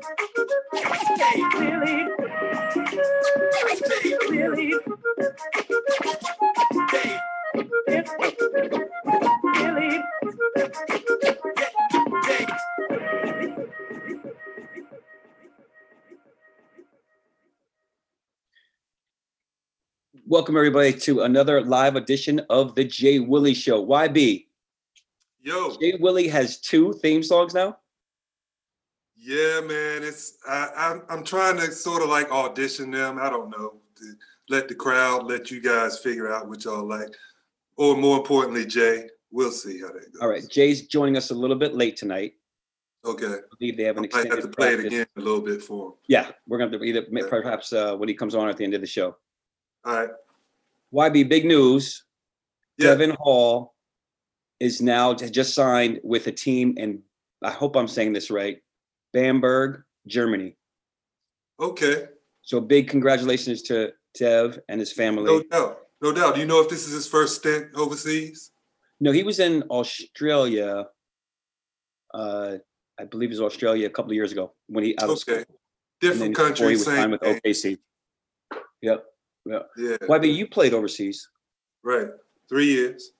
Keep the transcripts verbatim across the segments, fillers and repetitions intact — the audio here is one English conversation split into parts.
Jay Willie. Jay Willie. Jay Willie. Jay. Welcome everybody to another live edition of the Jay Willie Show. Y B. Yo. Jay Willie has two theme songs now? Yeah, man. It's I, I'm I'm trying to sort of like audition them. I don't know. To let the crowd, let you guys figure out what y'all like. Or more importantly, Jay, we'll see how that goes. All right. Jay's joining us a little bit late tonight. Okay. I believe they have an I extended might have to play practice. it again a little bit for him. Yeah, we're going to either Yeah. perhaps uh, when he comes on at the end of the show. All right. Y B, big news. Yeah. Devin Hall is now just signed with a team in, I hope I'm saying this right, Bamberg, Germany. Okay. So big congratulations to Dev and his family. No doubt. No doubt. Do you know if this is his first stint overseas? No, he was in Australia. Uh, I believe it was Australia a couple of years ago when he out of school. Okay. Different Before he countries, was same signed with thing. O K C. Yep. Yep. Yeah. Y B, you played overseas. Right. Three years.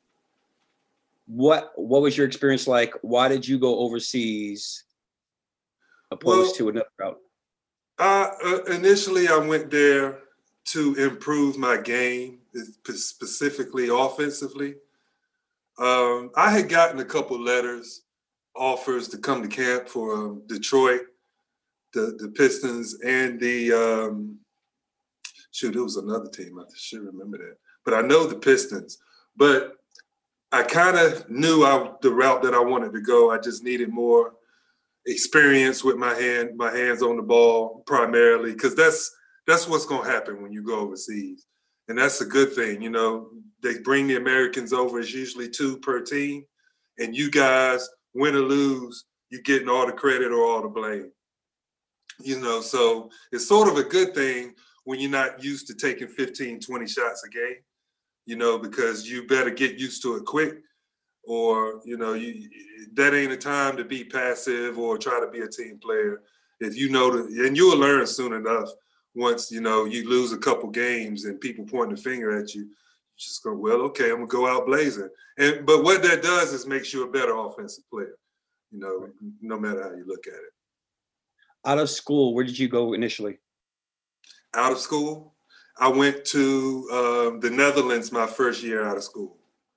What What was your experience like? Why did you go overseas opposed Well, to another route? Uh, uh, initially, I went there to improve my game, specifically offensively. Um, I had gotten a couple letters, offers to come to camp for um, Detroit, the, the Pistons, and the, um, shoot, it was another team. I should remember that. But I know the Pistons. But I kind of knew I, the route that I wanted to go. I just needed more experience with my hand, my hands on the ball primarily, because that's that's what's going to happen when you go overseas, and that's a good thing. You know, they bring the Americans over. It's usually two per team, and you guys, win or lose, you're getting all the credit or all the blame. You know, so it's sort of a good thing when you're not used to taking fifteen, twenty shots a game. You know, because you better get used to it quick. Or, you know, you, that ain't a time to be passive or try to be a team player. If you know, the, and you'll learn soon enough once, you know, you lose a couple games and people point the finger at you, you just go, well, okay, I'm going to go out blazing. And But what that does is makes you a better offensive player, you know, no matter how you look at it. Out of school, where did you go initially? Out of school, I went to um, the Netherlands my first year out of school.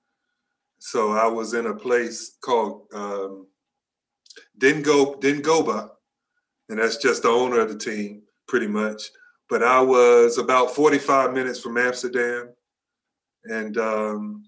So I was in a place called um, Dingo, Dingoba, and that's just the owner of the team, pretty much. But I was about forty-five minutes from Amsterdam, and um,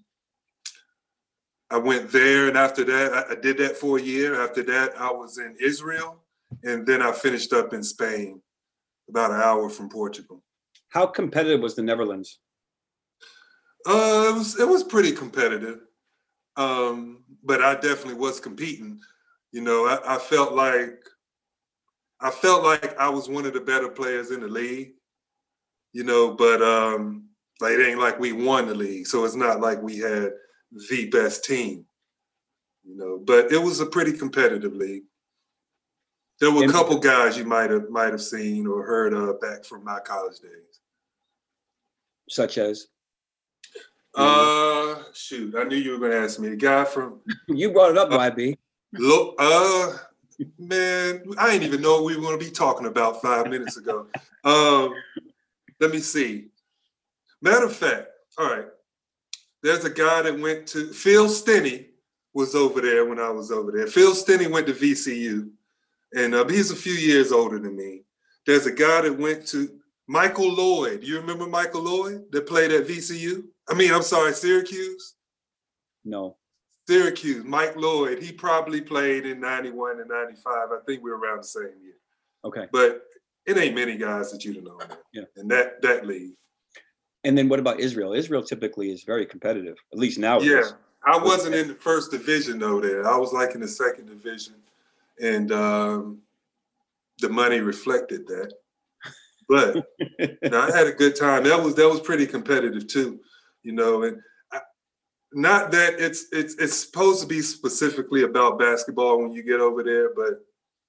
I went there. And after that, I, I did that for a year. After that, I was in Israel, and then I finished up in Spain, about an hour from Portugal. How competitive was the Netherlands? Uh, it was it was pretty competitive. Um, but I definitely was competing. You know, I, I felt like I felt like I was one of the better players in the league. You know, but um, like it ain't like we won the league, so it's not like we had the best team. You know, but it was a pretty competitive league. There were a couple guys you might have might have seen or heard of back from my college days. Such as? Uh, shoot, I knew you were going to ask me. The guy from you brought it up, uh, Y B. Look, uh, man, I didn't even know what we were going to be talking about five minutes ago. Um, let me see. Matter of fact, all right. There's a guy that went to Phil Stinney was over there when I was over there. Phil Stinney went to V C U, and uh, he's a few years older than me. There's a guy that went to Michael Lloyd. You remember Michael Lloyd that played at V C U? I mean, I'm sorry, Syracuse? No. Syracuse, Mike Lloyd. He probably played in ninety-one and ninety-five. I think we were around the same year. Okay. But it ain't many guys that you know. Yeah. In that that league. And then what about Israel? Israel typically is very competitive, at least now. Yeah. I wasn't in the first division though there. I was like in the second division. And um, the money reflected that. But no, I had a good time. That was that was pretty competitive too, you know. And I, not that it's it's it's supposed to be specifically about basketball when you get over there, but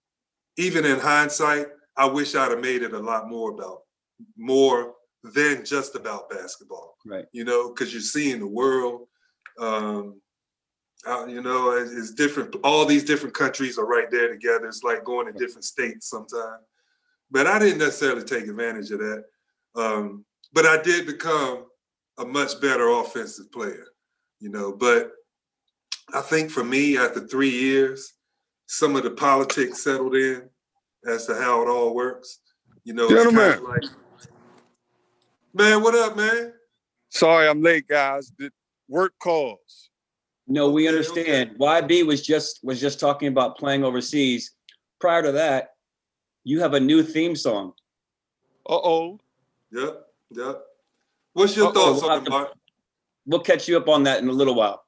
even in hindsight, I wish I'd have made it a lot more about more than just about basketball. Right. You know, because you're seeing the world. Um, uh, you know, it's, it's different. All these different countries are right there together. It's like going to different states sometimes. But I didn't necessarily take advantage of that. Um, but I did become a much better offensive player, you know. But I think for me, after three years, some of the politics settled in as to how it all works. You know, it's kind of like, man, what up, man? Sorry, I'm late, guys. The work calls. No, we Okay, understand. okay. Y B was just was just talking about playing overseas. Prior to that, you have a new theme song. Uh-oh. Yep, yep. What's your Uh-oh. thoughts We'll on have it, to- Mark? We'll catch you up on that in a little while.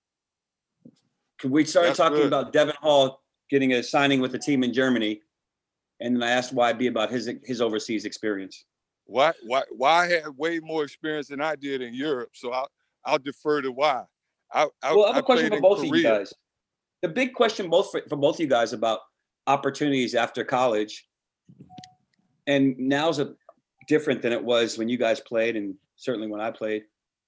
We started That's talking good. about Devin Hall getting a signing with a team in Germany, and then I asked Y B about his his overseas experience. Why? Why? Why I had way more experience than I did in Europe, so I'll I'll defer to why. I I, Well, I have I a question played for in both of you Korea. guys. The big question both for, for both of you guys about opportunities after college, and now's a different than it was when you guys played, and certainly when I played.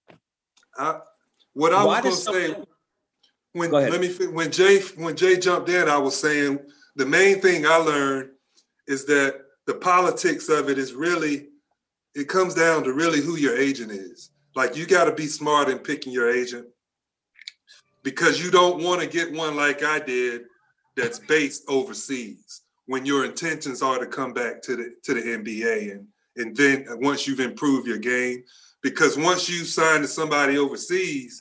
I, what I Why was does going to say, someone- when Go ahead. let me fi- when Jay when Jay jumped in, I was saying the main thing I learned is that the politics of it is really, it comes down to really who your agent is. Like, you got to be smart in picking your agent, because you don't want to get one like I did that's based overseas when your intentions are to come back to the to the N B A, and and then once you've improved your game, because once you sign to somebody overseas,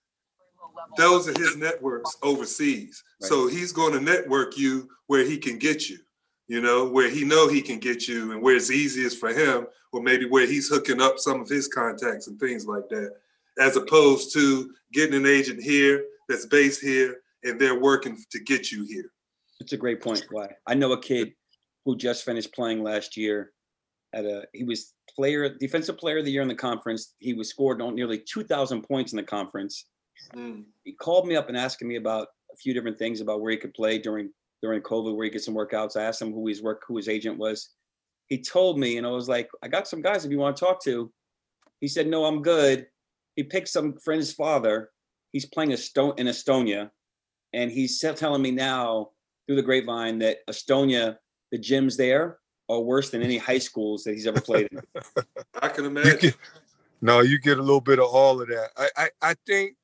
those are his networks overseas. Right. So he's going to network you where he can get you, you know, where he know he can get you, and where it's easiest for him, or maybe where he's hooking up some of his contacts and things like that, as opposed to getting an agent here that's based here and they're working to get you here. It's a great point. Why? I know a kid who just finished playing last year at a, he was player, defensive player of the year in the conference. He was scored on nearly two thousand points in the conference. Mm. He called me up and asking me about a few different things about where he could play during, during COVID, where he could get some workouts. I asked him who his work, who his agent was. He told me, and I was like, I got some guys if you want to talk to. He said, no, I'm good. He picked some friend's father. He's playing a stone in Estonia. And he's telling me now through the grapevine that Estonia, the gyms there are worse than any high schools that he's ever played in. I can You imagine. get, no, you get a little bit of all of that. I I, I think,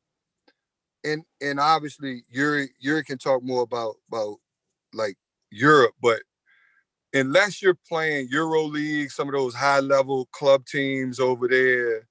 and and obviously Yuri Yuri can talk more about about like Europe, but unless you're playing Euro League, some of those high level club teams over there,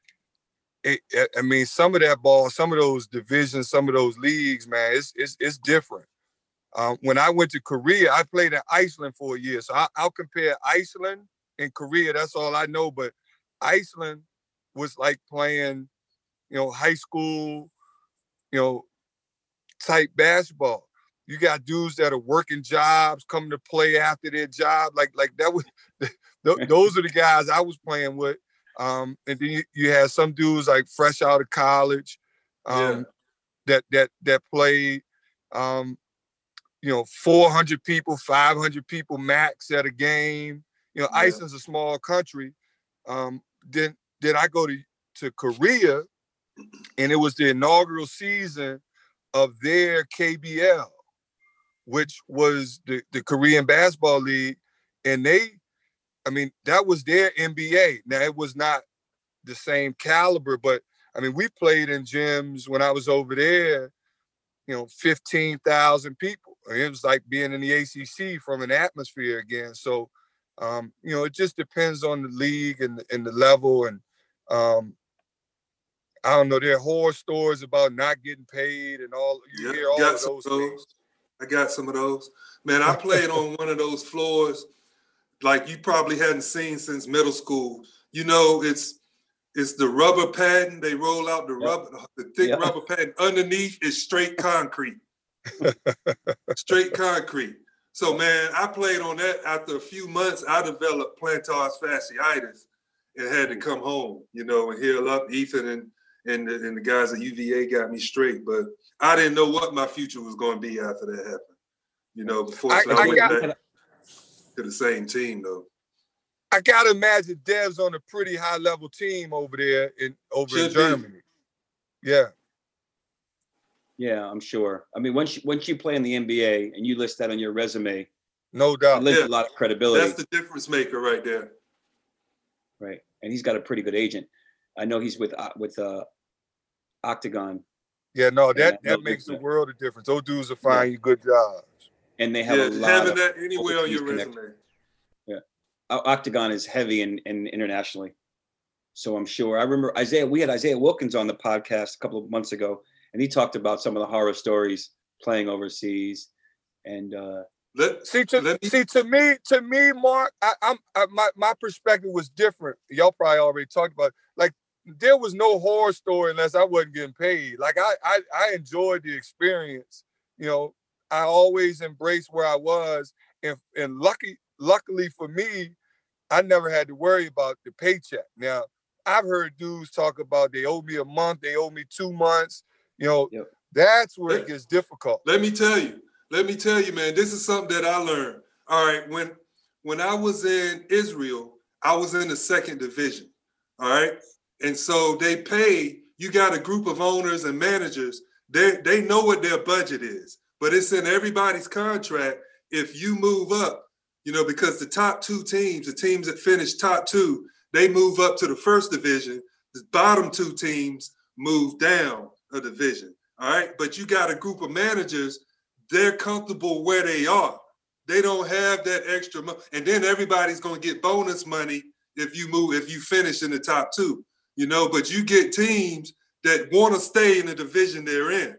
it, I mean, some of that ball, some of those divisions, some of those leagues, man, it's it's it's different. Um, when I went to Korea, I played in Iceland for a year, so I, I'll compare Iceland and Korea. That's all I know. But Iceland was like playing, you know, high school, you know, type basketball. You got dudes that are working jobs, coming to play after their job. Like, like that was, those are the guys I was playing with. Um, and then you, you had some dudes like fresh out of college, um, Yeah. that that that played, um, you know, four hundred people, five hundred people max at a game. You know, Yeah. Iceland's a small country. Um, then then I go to to Korea, and it was the inaugural season of their K B L, which was the, the Korean Basketball League. And they, I mean, that was their N B A. Now, it was not the same caliber, but I mean, we played in gyms when I was over there, you know, fifteen thousand people. It was like being in the A C C from an atmosphere again. So, um, you know, it just depends on the league and, and the level. And um, I don't know, there are horror stories about not getting paid and all. You Yep, hear all got of some those of those. things. I got some of those. Man, I played on one of those floors like you probably hadn't seen since middle school. You know, it's it's the rubber padding. They roll out the Yep. rubber, the thick Yep. rubber padding. Underneath is straight concrete. Straight concrete. So, man, I played on that. After a few months, I developed plantar fasciitis and had to come home, you know, and heal up. Ethan and and the, and the guys at U V A got me straight, but I didn't know what my future was going to be after that happened. You know, before I- I, I went got- back. to the same team though. I gotta imagine Dev's on a pretty high level team over there in over Should in be. Germany. Yeah. Yeah, I'm sure. I mean, once you, once you play in the N B A and you list that on your resume, No it doubt. lends Yeah. a lot of credibility. That's the difference maker right there. Right. And he's got a pretty good agent. I know he's with uh, with uh, Octagon, Yeah, no, And I that, know that makes a that- world of difference. Those dudes will find you good jobs. and they have Yeah, a just lot having of that anywhere on overseas your connect- resume. O- Octagon is heavy in, in internationally. So I'm sure. I remember Isaiah, we had Isaiah Wilkins on the podcast a couple of months ago, and he talked about some of the horror stories playing overseas. And uh, Let, See, to, let me, see, to me, to me, Mark, I, I'm I, my my perspective was different. Y'all probably already talked about it. Like there was no horror story unless I wasn't getting paid. Like I I, I enjoyed the experience. You know, I always embraced where I was, and and lucky luckily for me, I never had to worry about the paycheck. Now I've heard dudes talk about they owe me a month, they owe me two months. You know, Yep. that's where it Let- gets difficult. let me tell you. Let me tell you, man. This is something that I learned. All right, when when I was in Israel, I was in the second division. All right, and so they pay. You got a group of owners and managers. They they know what their budget is, but it's in everybody's contract. If you move up, you know, because the top two teams, the teams that finish top two, they move up to the first division. The bottom two teams move down a division. All right, but you got a group of managers. They're comfortable where they are. They don't have that extra money. And then everybody's going to get bonus money if you move, if you finish in the top two, you know, but you get teams that want to stay in the division they're in.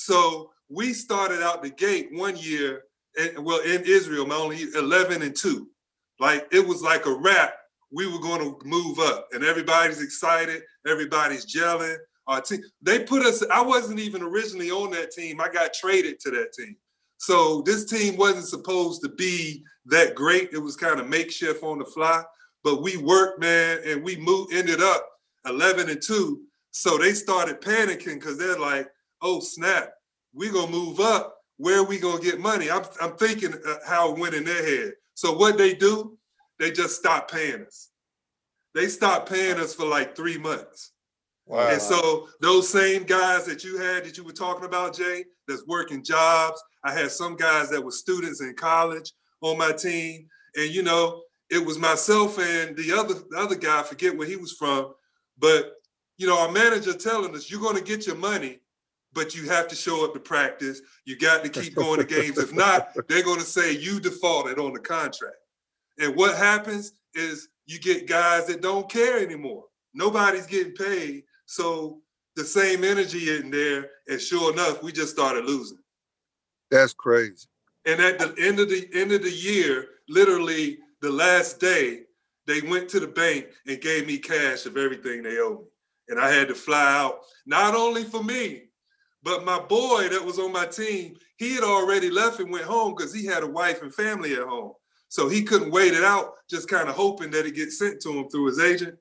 So we started out the gate one year, and well, in Israel, my only eleven and two. Like it was like a wrap. We were going to move up, and everybody's excited. Everybody's gelling. Our team, they put us, I wasn't even originally on that team. I got traded to that team. So this team wasn't supposed to be that great. It was kind of makeshift on the fly, but we worked, man, and we moved, ended up eleven and two. So they started panicking because they're like, oh, snap, we're going to move up. Where are we going to get money? I'm, I'm thinking how it went in their head. So what they do, they just stopped paying us. They stopped paying us for like three months. Wow. And so those same guys that you had that you were talking about, Jay, that's working jobs. I had some guys that were students in college on my team. And, you know, it was myself and the other the other guy, I forget where he was from. But, you know, our manager telling us, you're going to get your money, but you have to show up to practice. You got to keep going to games. If not, they're going to say you defaulted on the contract. And what happens is you get guys that don't care anymore. Nobody's getting paid. So the same energy in there, and sure enough, we just started losing. That's crazy. And at the end of the end of the year, literally the last day, they went to the bank and gave me cash of everything they owed me. And I had to fly out, not only for me, but my boy that was on my team, he had already left and went home because he had a wife and family at home. So he couldn't wait it out, just kind of hoping that it gets sent to him through his agent.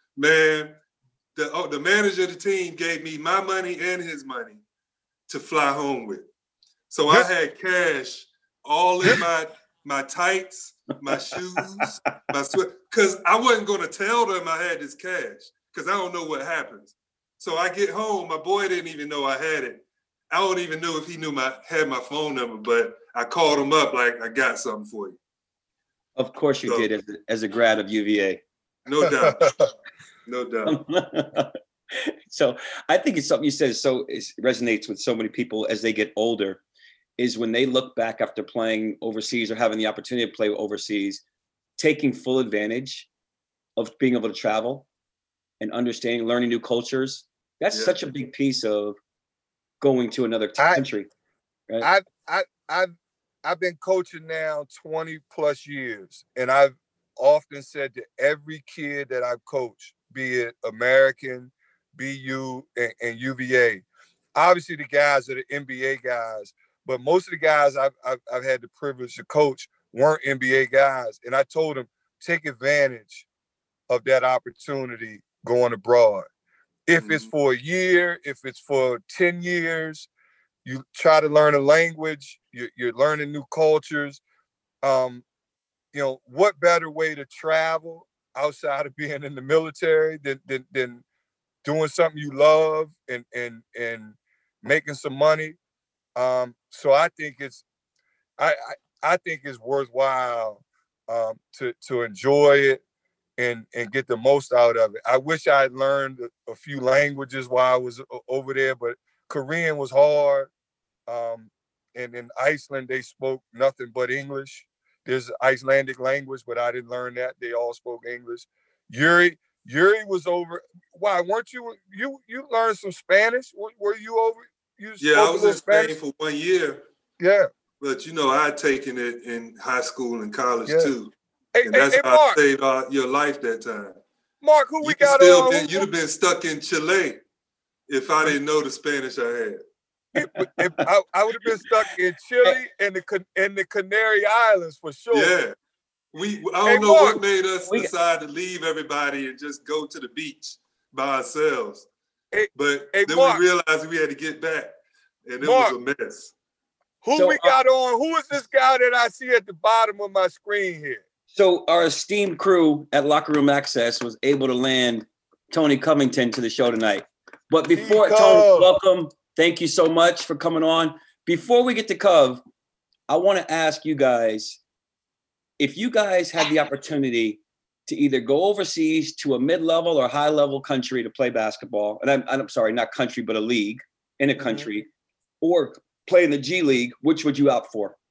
Man, the, oh, the manager of the team gave me my money and his money to fly home with. So I had cash all in my my tights, my shoes, my sweat, because I wasn't going to tell them I had this cash because I don't know what happens. So I get home, my boy didn't even know I had it. I don't even know if he knew my had my phone number, but I called him up like, I got something for you. of course you So- did as a, as a grad of U V A. No doubt. No doubt. So I think it's something you said so it resonates with so many people as they get older, is when they look back after playing overseas or having the opportunity to play overseas, taking full advantage of being able to travel and understanding, learning new cultures. That's Yeah. such a big piece of going to another t- I- country. Right? I've I, I've I've been coaching now twenty plus years, and I've often said to every kid that I've coached, be it American, B U, and, and U V A, obviously the guys are the N B A guys, but most of the guys I've, I've I've had the privilege to coach weren't N B A guys, and I told them take advantage of that opportunity going abroad. If it's Mhm. for a year, if it's for ten years, you try to learn a language, you, you're learning new cultures. Um, you know, what better way to travel outside of being in the military than than, than doing something you love and and and making some money. Um, so I think it's I I, I think it's worthwhile um, to to enjoy it and and get the most out of it. I wish I had learned a, a few languages while I was over there, but Korean was hard. Um, and in Iceland, they spoke nothing but English. There's Icelandic language, but I didn't learn that. They all spoke English. Yuri, Yuri was over. Why weren't you? You you learned some Spanish? Were, were you over? You Yeah, spoke I a was little in Spain Spanish? for one year, Yeah, but you know, I had taken it in high school and college yeah. too. Hey, And hey, that's hey, how I Mark, saved uh, your life that time. Mark, who we You'd got still on? been, Who, you'd have been stuck in Chile if I didn't know the Spanish I had. It, it, I, I would have been stuck in Chile and the in the Canary Islands for sure. Yeah. We I Hey, don't know Mark, what made us we- decide to leave everybody and just go to the beach by ourselves. Hey, But hey, then Mark. we realized we had to get back, and it Mark. was a mess. who So, we uh, got on? Who is this guy that I see at the bottom of my screen here? So our esteemed crew at Locker Room Access was able to land Tony Covington to the show tonight. But before T-Cov. Tony, welcome. Thank you so much for coming on. Before we get to Cov, I want to ask you guys, if you guys had the opportunity to either go overseas to a mid-level or high-level country to play basketball, and I'm, I'm sorry, not country, but a league in a Mhm. country, or play in the G League, which would you opt for?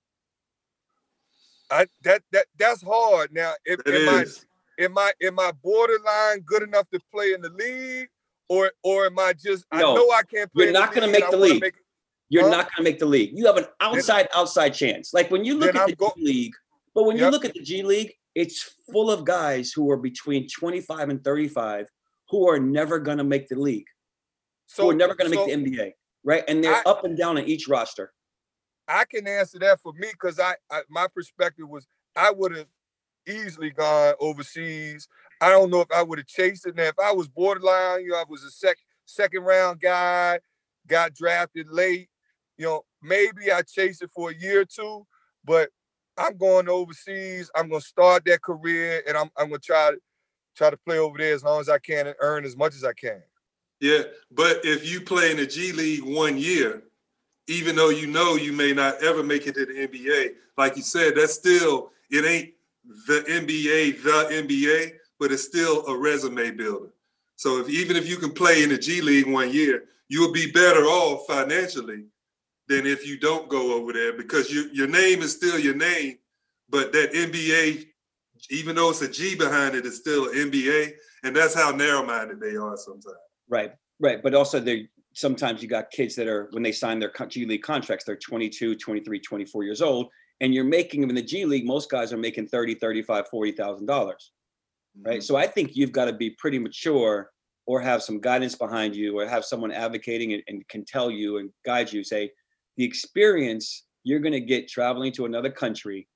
I that that that's hard. Now, if, It am I is. am I am I borderline good enough to play in the league, or or am I just I No, know I can't play you're in the not gonna league make and the I wanna league. make it- You're Huh? not going to make the league. You have an outside, outside chance. Like when you look Then at I'm the go- G League, but when you Yep. look at the G League, it's full of guys who are between twenty-five and thirty-five who are never going to make the league, so who are never going to so make the N B A, right? And they're I- up and down on each roster. I can answer that for me because I, I my perspective was I would have easily gone overseas. I don't know if I would have chased it. Now, if I was borderline, you know, I was a sec second round guy, got drafted late, you know, maybe I chased it for a year or two, but I'm going overseas. I'm gonna start that career and I'm I'm gonna try to try to play over there as long as I can and earn as much as I can. Yeah, but if you play in the G League one year, even though you know you may not ever make it to the N B A, like you said, that's still, it ain't the N B A, the N B A, but it's still a resume builder. So if even if you can play in the G League one year, you'll be better off financially than if you don't go over there because you, your name is still your name, but that N B A, even though it's a G behind it, it's still an N B A, and that's how narrow-minded they are sometimes. Right, right. But also they sometimes you got kids that are, when they sign their G League contracts, they're twenty-two, twenty-three, twenty-four years old, and you're making them in the G League. Most guys are making thirty, thirty-five, forty thousand dollars. Right. So I think you've got to be pretty mature or have some guidance behind you or have someone advocating and, and can tell you and guide you, say the experience you're going to get traveling to another country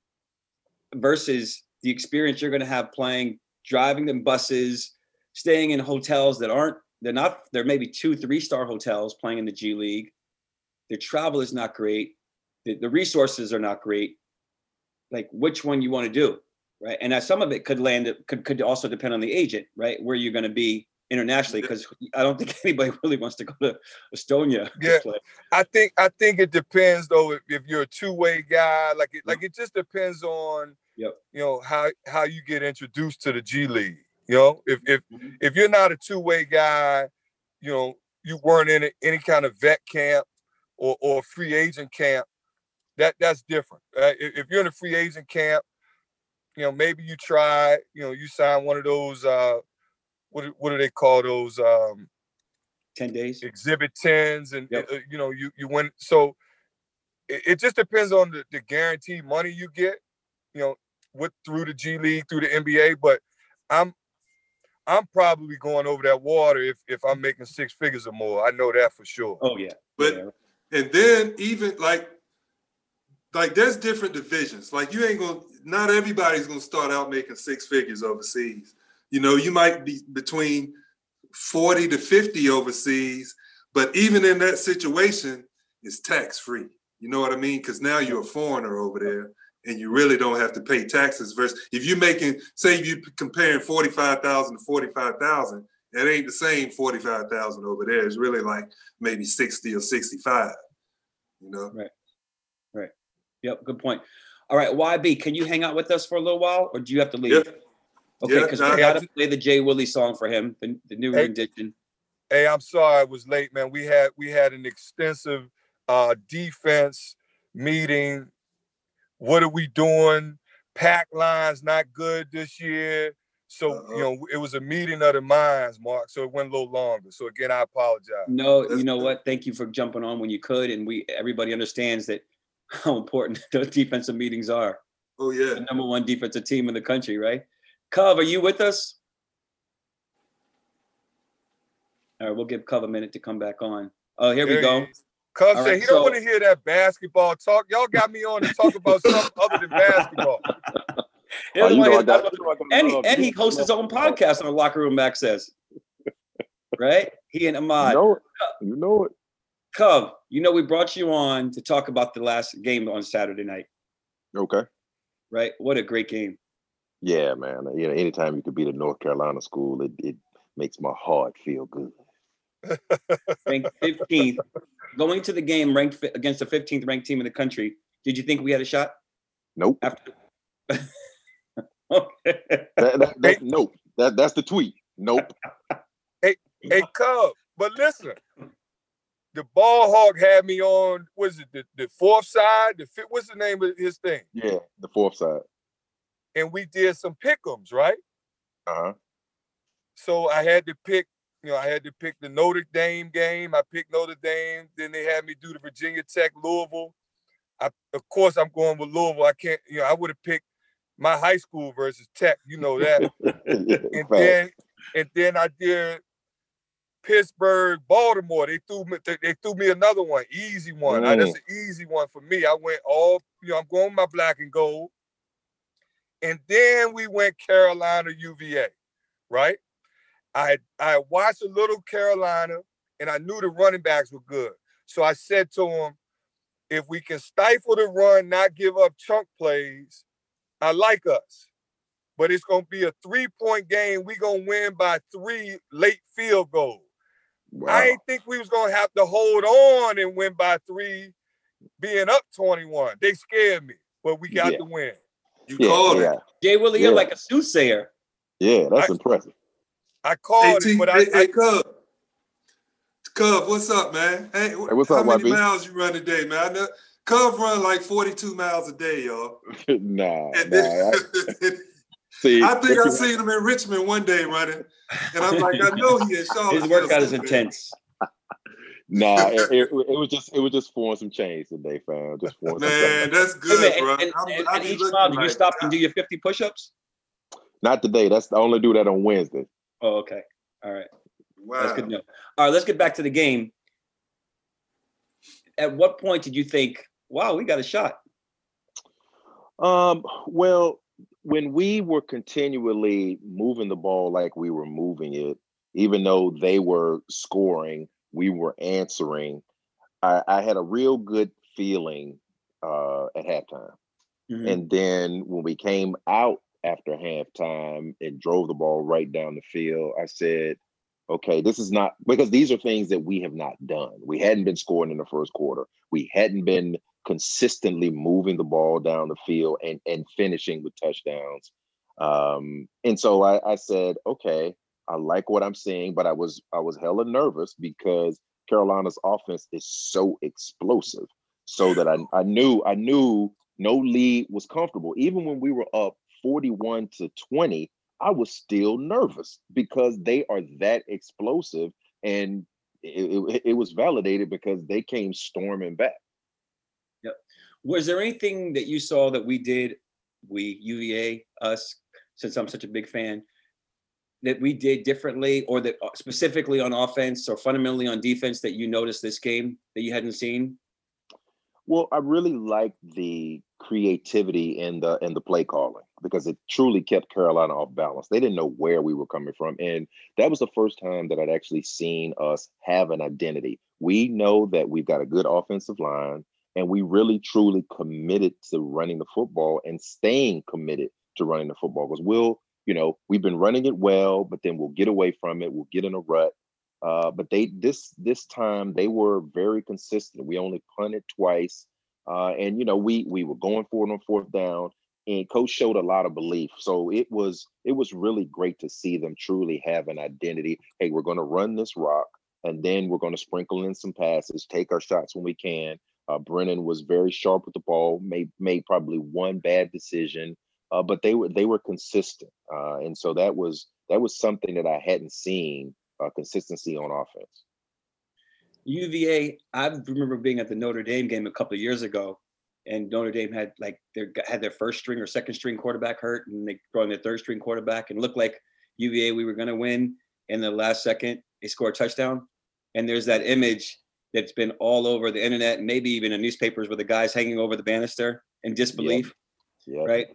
versus the experience you're going to have playing, driving in buses, staying in hotels that aren't, they're not, they're maybe two, three star hotels playing in the G League. Their travel is not great. The, the resources are not great. Like which one you want to do. Right. And now some of it could land, could, could also depend on the agent, right? Where you're going to be internationally. Because I don't think anybody really wants to go to Estonia Yeah. to play. I think I think it depends though if, if you're a two-way guy. Like it like it just depends on Yep. you know how how you get introduced to the G League. You know, if if Mhm. if you're not a two-way guy, you know, you weren't in a, any kind of vet camp or or free agent camp, that that's different. Right? If, if you're in a free agent camp, you know, maybe you try, you know, you sign one of those uh what what do they call those um ten days. exhibit tens and Yep. uh, you know you you win. So it, it just depends on the, the guaranteed money you get, you know, with through the G League, through the N B A. But I'm I'm probably going over that water if if I'm making six figures or more. I know that for sure. Oh yeah. But yeah. and then even like like there's different divisions. Like you ain't gonna, not everybody's gonna start out making six figures overseas. You know, you might be between forty to fifty overseas, but even in that situation, it's tax free. You know what I mean? Because now you're a foreigner over there and you really don't have to pay taxes. Versus if you're making, say, if you're comparing forty-five thousand to forty-five thousand, it ain't the same forty-five thousand over there. It's really like maybe sixty or sixty-five. You know. Right. Right. Yep. Good point. All right, Y B, can you hang out with us for a little while, or do you have to leave? Yeah. Okay, Yeah, because nah, we got to I- play the Jay Willie song for him, the, the new Hey. rendition. Hey, I'm sorry I was late, man. We had we had an extensive uh defense meeting. What are we doing? Pack lines not good this year. So, Uh-oh. you know, it was a meeting of the minds, Mark. So it went a little longer. So again, I apologize. No, That's you know good. what? Thank you for jumping on when you could, and we everybody understands that how important those defensive meetings are. Oh yeah. The number one defensive team in the country, right? Cov, are you with us? All right, we'll give Cov a minute to come back on. Oh, here we There go. he is. Cub All said right, he don't so- want to hear that basketball talk. Y'all got me on to talk about something other than basketball. He Oh, doesn't you wanna know hear I got, that. you know I got And he, love. and he You hosts his love- own podcast on the Locker Room, Max says. Right? He and You Ahmad. know it. You know it. Cov, you know we brought you on to talk about the last game on Saturday night, Okay. right? What a great game. Yeah, man. You know, anytime you could beat a North Carolina school, it, it makes my heart feel good. Ranked fifteenth. Going to the game ranked fi- against the fifteenth ranked team in the country. Did you think we had a shot Nope. after? Okay. That, that, that's nope. That, that's the tweet. Nope. Hey, Cub, but listen, the ball hawk had me on, what is it, the, the fourth side? The fifth, what's the name of his thing? Yeah, the fourth side. And we did some pick'ems, right? Uh-huh. So I had to pick, you know, I had to pick the Notre Dame game. I picked Notre Dame. Then they had me do the Virginia Tech Louisville. I, of course, I'm going with Louisville. I can't, you know, I would have picked my high school versus Tech. You know that. Yeah, And fact. then, and then I did Pittsburgh, Baltimore. They threw me, they, they threw me another one, easy one. I, that's an easy one for me. I went all, you know, I'm going with my black and gold. And then we went Carolina, U V A, right? I had, I had watched a little Carolina, and I knew the running backs were good. So I said to him, if we can stifle the run, not give up chunk plays, I like us. But it's going to be a three-point game. We're going to win by three late field goals. Wow. I didn't think we was going to have to hold on and win by three, being up twenty-one. They scared me, but we got Yeah. the win. You Yeah, called yeah, it. Jay Willie, you're Yeah. like a soothsayer. yeah. That's I- impressive. I Hey, called T, it, but hey, I, hey, I Cub. Cub, what's up, man? Hey, Hey, what's how up, many Y B? miles you run a day, man? I know Cub run like forty-two miles a day, y'all. nah, And nah. then, I, see, I think I what you- seen him in Richmond one day running, and I'm like, I know he in Charlotte. His workout is intense. Nah, it, it, it was just it was just pouring some chains today, fam. Just pouring some Man, chains. that's Wait a good, minute, bro. and, I'm- and, I and be each looking mile, did you like, stop and do your fifty push-ups? Not today. That's I only do that on Wednesday. Oh, okay. All right. wow. That's good to know. All right, let's get back to the game. At what point did you think, wow, we got a shot? Um, well, when we were continually moving the ball like we were moving it, even though they were scoring, we were answering. I, I had a real good feeling uh, at halftime. Mhm. And then when we came out after halftime and drove the ball right down the field, I said, okay, this is not, because these are things that we have not done. We hadn't been scoring in the first quarter. We hadn't been consistently moving the ball down the field and, and finishing with touchdowns. Um, and so I, I said, okay, I like what I'm seeing, but I was I was hella nervous because Carolina's offense is so explosive. So that I, I knew I knew no lead was comfortable. Even when we were up forty-one to twenty, I was still nervous because they are that explosive, and it, it, it was validated because they came storming back. Yep. Was there anything that you saw that we did, we, U V A, us, since I'm such a big fan, that we did differently, or that specifically on offense or fundamentally on defense that you noticed this game that you hadn't seen? Well, I really liked the creativity in the in the play calling because it truly kept Carolina off balance. They didn't know where we were coming from, and that was the first time that I'd actually seen us have an identity. We know that we've got a good offensive line, and we really truly committed to running the football and staying committed to running the football. Because we'll, you know, we've been running it well, but then we'll get away from it. We'll get in a rut. Uh, but they this this time they were very consistent. We only punted twice, uh, and you know we we were going for it on fourth down. And coach showed a lot of belief. So it was it was really great to see them truly have an identity. Hey, we're going to run this rock, and then we're going to sprinkle in some passes, take our shots when we can. Uh, Brennan was very sharp with the ball, made made probably one bad decision, uh, but they were they were consistent, uh, and so that was that was something that I hadn't seen, uh, consistency on offense. U V A, I remember being at the Notre Dame game a couple of years ago, and Notre Dame had like their had their first string or second string quarterback hurt, and they brought in their third string quarterback, and it looked like U V A we were going to win. In the last second, they scored a touchdown, and there's that image that's been all over the internet, and maybe even in newspapers, with the guys hanging over the banister in disbelief. Yep. Yep. Right?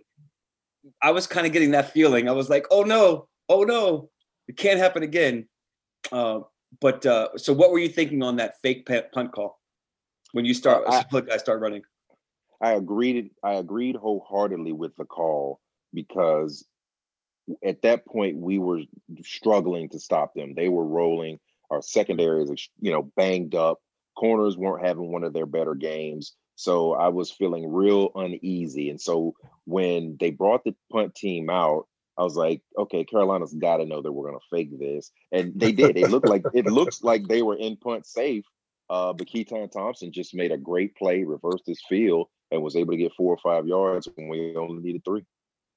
I was kind of getting that feeling. I was like, "Oh no, oh no, it can't happen again." Uh, but uh, so, what were you thinking on that fake punt call when you start? Uh, I, guys start running. I agreed. I agreed wholeheartedly with the call because at that point we were struggling to stop them. They were rolling. Our secondary is, you know, banged up. Corners weren't having one of their better games. So I was feeling real uneasy. And so when they brought the punt team out, I was like, okay, Carolina's got to know that we're going to fake this. And they did. It looked like it looks like they were in punt safe. Uh, but Keaton Thompson just made a great play, reversed his field, and was able to get four or five yards when we only needed three.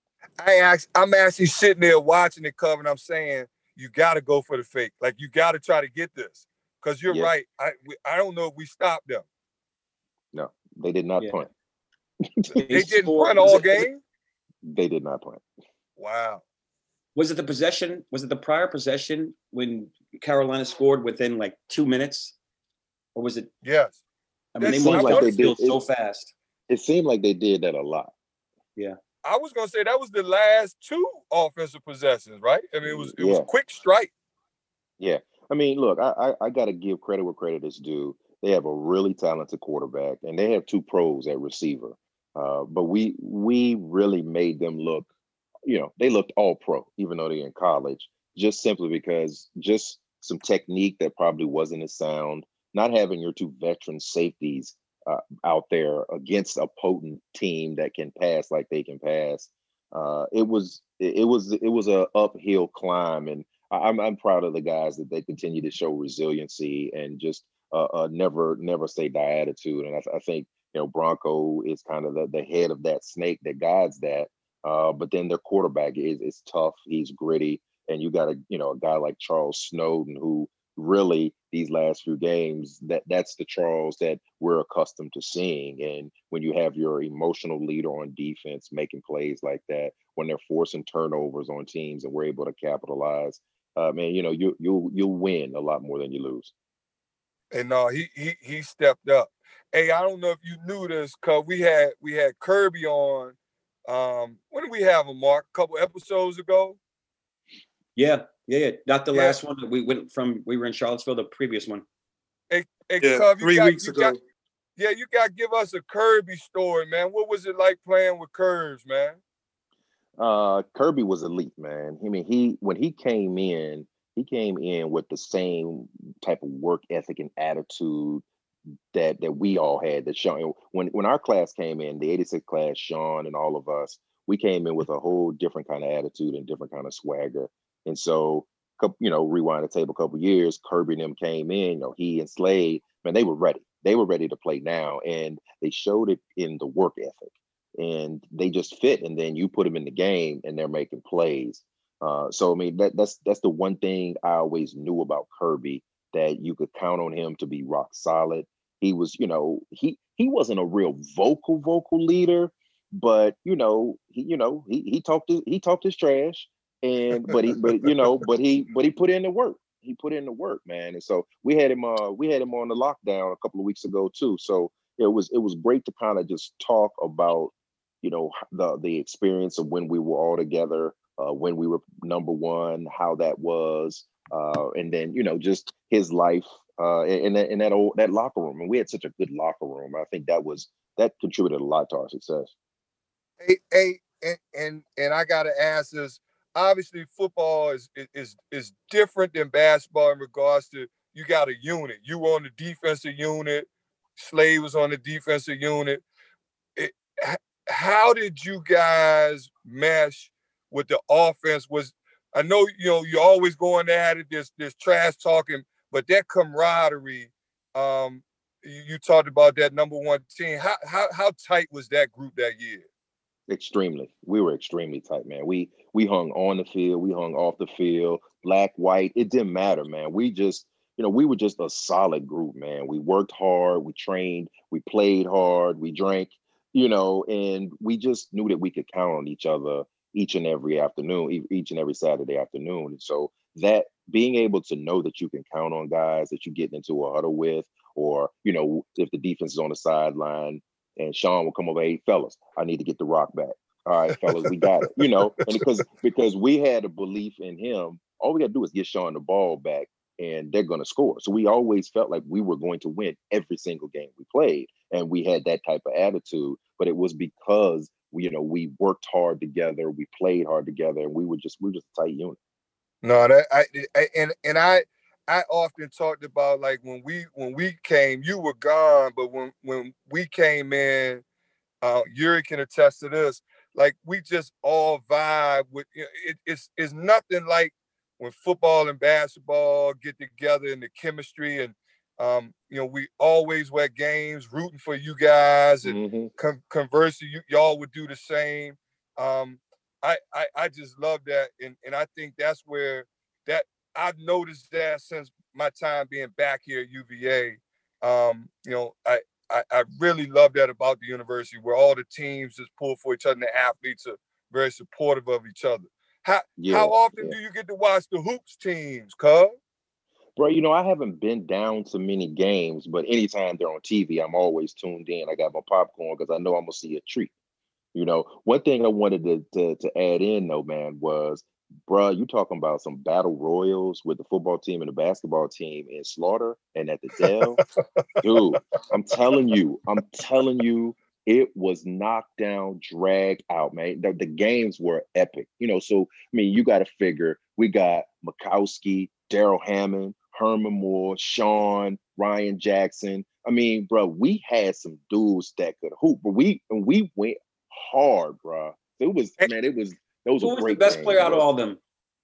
I act, I'm actually sitting there watching it cover, and I'm saying, you got to go for the fake. Like, you got to try to get this. Because you're yeah. right. I we, I don't know if we stopped them. No, they did not yeah. punt. They didn't punt all game? They did not punt. Wow. Was it the possession? Was it the prior possession when Carolina scored within like two minutes? Or was it? Yes. I mean, they moved like the field so fast. It seemed like they did that a lot. Yeah. I was gonna say that was the last two offensive possessions, right? I mean, it was it yeah. was quick strike. Yeah. I mean, look, I I, I got to give credit where credit is due. They have a really talented quarterback, and they have two pros at receiver. Uh, but we we really made them look, you know, they looked all pro, even though they're in college, just simply because just some technique that probably wasn't as sound. Not having your two veteran safeties uh, out there against a potent team that can pass like they can pass, uh, it was it was it was a uphill climb, and I'm I'm proud of the guys that they continue to show resiliency and just uh, uh, never never say die attitude. And I, I think you know Bronco is kind of the, the head of that snake that guides that. Uh, but then their quarterback is is tough. He's gritty, and you got a you know a guy like Charles Snowden who. Really, these last few games, that that's the Charles that we're accustomed to seeing. And when you have your emotional leader on defense making plays like that, when they're forcing turnovers on teams and we're able to capitalize, uh, man, you know, you you you'll win a lot more than you lose. And uh, he he he stepped up. Hey, I don't know if you knew this, cause we had we had Kirby on. Um, when did we have him, Mark? A couple episodes ago. Yeah, yeah, yeah. Not the yeah. last one. We went from, we were in Charlottesville, the previous one. Hey, hey yeah, Cub, three got, weeks ago. Got, yeah, you got to give us a Kirby story, man. What was it like playing with Curves, man? Uh, Kirby was elite, man. I mean, he when he came in, he came in with the same type of work ethic and attitude that that we all had. That Sean, when when our class came in, the eighty-six class, Sean and all of us, we came in with a whole different kind of attitude and different kind of swagger. And so, you know, rewind the table a couple of years, Kirby and them came in, you know, he and Slade, man, they were ready. They were ready to play now. And they showed it in the work ethic. And they just fit. And then you put them in the game and they're making plays. Uh, so, I mean, that, that's that's the one thing I always knew about Kirby, that you could count on him to be rock solid. He was, you know, he he wasn't a real vocal, vocal leader, but, you know, he, you know, he he talked his, he talked his trash. And but he but you know but he but he put in the work. He put in the work, man. And so we had him uh we had him on the lockdown a couple of weeks ago too. So it was it was great to kind of just talk about you know the the experience of when we were all together, uh, when we were number one, how that was, uh, and then you know just his life uh, in that in that old that locker room, and we had such a good locker room. I think that was that contributed a lot to our success. Hey, hey, and and, and I gotta ask this. Obviously, football is is is different than basketball in regards to you got a unit. You were on the defensive unit. Slade was on the defensive unit. It, how did you guys mesh with the offense? Was I know you know you're always going at it. There's there's trash talking, but that camaraderie. Um, you, you talked about that number one team. How how how tight was that group that year? Extremely. We were extremely tight, man. We we hung on the field, we hung off the field, black, white. It didn't matter, man. We just, you know, we were just a solid group, man. We worked hard, we trained, we played hard, we drank, you know, and we just knew that we could count on each other each and every afternoon, e- each and every Saturday afternoon. And so that being able to know that you can count on guys that you get into a huddle with, or, you know, if the defense is on the sideline, and Sean will come over, hey, fellas, I need to get the rock back. All right, fellas, we got it. You know, and because because we had a belief in him, all we got to do is get Sean the ball back and they're going to score. So we always felt like we were going to win every single game we played. And we had that type of attitude. But it was because, we, you know, we worked hard together, we played hard together, and we were just, we were just a tight unit. No, that I, I and and I I often talked about like when we when we came, you were gone, but when when we came in, uh, Yuri can attest to this. Like we just all vibe with you know, it, it's it's nothing like when football and basketball get together and the chemistry and um, you know we always were at games rooting for you guys and Mm-hmm. con- conversely you y'all would do the same. Um, I, I I just love that and and I think that's where that I've noticed that since my time being back here at U V A. Um, you know, I I, I really love that about the university, where all the teams just pull for each other, and the athletes are very supportive of each other. How Yeah, how often yeah. do you get to watch the hoops teams, cuz? Bro, you know, I haven't been down to many games, but anytime they're on T V, I'm always tuned in. I got my popcorn because I know I'm gonna see a treat. You know, one thing I wanted to, to to add in though, man, was, bruh, you talking about some battle royals with the football team and the basketball team in Slaughter and at the Dell. Dude, I'm telling you, I'm telling you, it was knocked down, dragged out, man. The, the games were epic. You know, so I mean, you got to figure we got Mikowski, Daryl Hammond, Herman Moore, Sean, Ryan Jackson. I mean, bro, we had some dudes that could hoop, but we and we went hard, bro. It was, Hey, man, it was those Who were was the great best games, player out of bro. all of them?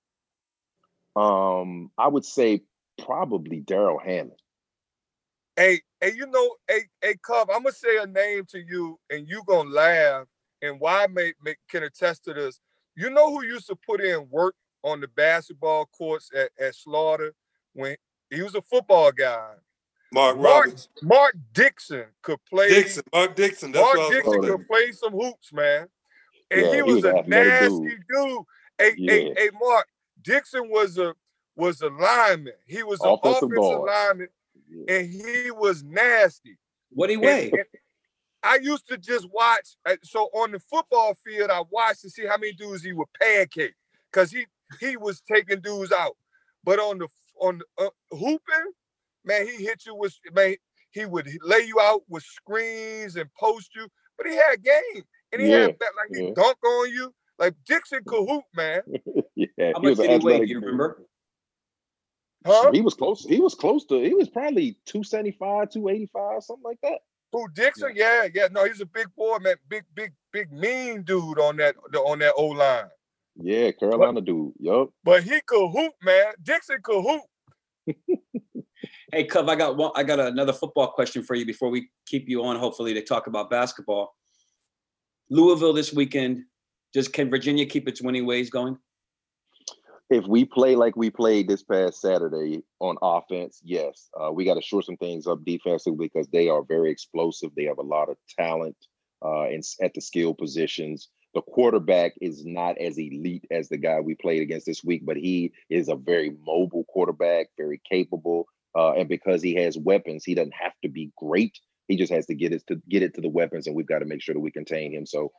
Um, I would say probably Daryl Hammond. hey, hey, you know, hey, hey, Cub, I'm gonna say a name to you, and you gonna laugh. And why may, may can attest to this. You know who used to put in work on the basketball courts at, at Slaughter when he was a football guy. Mark Mark Roberts. Mark Dixon could play. Dixon. Mark Dixon. That's Mark what I was Dixon gonna say. could play some hoops, man. And Yeah, he he was was a an athletic nasty dude. dude. Hey, hey, Yeah, hey, Mark Dixon was a was a lineman. He was an offensive offensive guard. lineman, Yeah. and he was nasty. What do you And, weigh? and I used to just watch. uh, So on the football field, I watched to see how many dudes he would pancake because he he was taking dudes out. But on the on the, uh, hooping, man, he hit you with man. He would lay you out with screens and post you. But he had game, and he Yeah, had like he yeah, dunk on you. Like Dixon could hoop, man. yeah. How He was much an did he weigh? Do athletic you dude. remember? Huh? He was close. He was close to. He was probably two seventy-five, two eighty-five, something like that. Who Dixon? Yeah, yeah. No, he's a big boy, man. Big, big, big mean dude on that on that O line. Yeah, But Carolina dude. Yup. but he could hoop, man. Dixon could hoop. Hey, Cub, I got one. I got another football question for you before we keep you on. Hopefully, to talk about basketball. Louisville this weekend. Does can Virginia keep its winning ways going? If we play like we played this past Saturday on offense, yes, uh, we got to shore some things up defensively because they are very explosive. They have a lot of talent uh, in, at the skill positions. The quarterback is not as elite as the guy we played against this week, but he is a very mobile quarterback, very capable. Uh, and because he has weapons, he doesn't have to be great. He just has to get it to get it to the weapons, and we've got to make sure that we contain him. So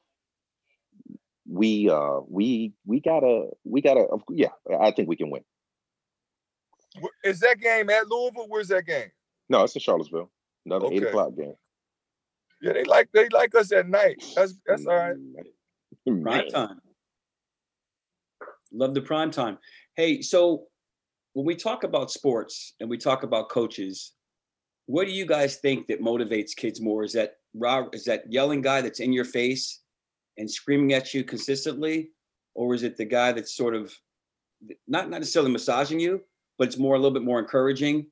we uh we we gotta we gotta yeah, I think we can win. Is that game at Louisville? Where's that game? No, it's in Charlottesville. Another eight Okay. o'clock game. Yeah, they like they like us at night. That's that's all right. Prime Man. time. Love the prime time. Hey, so when we talk about sports and we talk about coaches, what do you guys think that motivates kids more? Is that raw, is that yelling guy that's in your face and screaming at you consistently? Or is it the guy that's sort of not, not necessarily massaging you, but it's more a little bit more encouraging?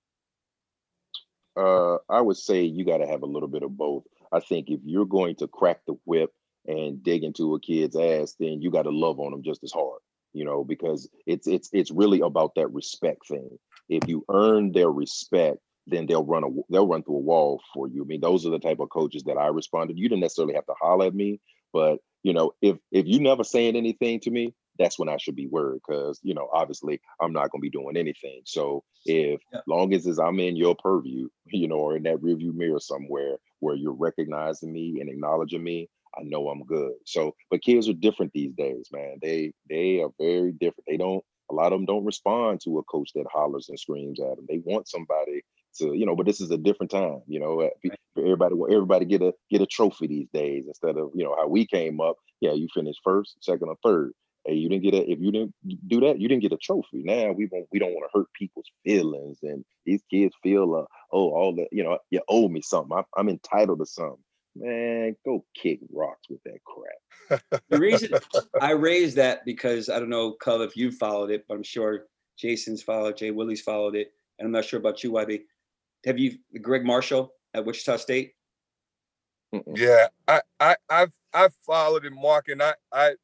Uh, I would say you got to have a little bit of both. I think if you're going to crack the whip and dig into a kid's ass, then you got to love on them just as hard, you know, because it's it's it's really about that respect thing. If you earn their respect, then they'll run a they'll run through a wall for you. I mean, those are the type of coaches that I responded. You didn't necessarily have to holler at me, but you know, if if you never saying anything to me, that's when I should be worried, because you know, obviously, I'm not going to be doing anything. So if Yeah. long as is I'm in your purview, you know, or in that rearview mirror somewhere where you're recognizing me and acknowledging me, I know I'm good. So, but kids are different these days, man. They they are very different. They don't. A lot of them don't respond to a coach that hollers and screams at them. They want somebody to, you know. But this is a different time, you know. uh, Right. For everybody, everybody get a get a trophy these days instead of, you know, how we came up. Yeah, you finished first, second, or third. Hey, you didn't get a. If you didn't do that, you didn't get a trophy. Now we won't. We don't want to hurt people's feelings, and these kids feel, uh, oh, all the, you know, you owe me something. I'm, I'm entitled to something. Man, go kick rocks with that crap. The reason I raised that because I don't know, Cub, if you followed it, but I'm sure Jason's followed, Jay Willie's followed it, and I'm not sure about you, Y B. Have you Greg Marshall at Wichita State? Mm-mm. Yeah, I I I've I've followed it, Mark, and I I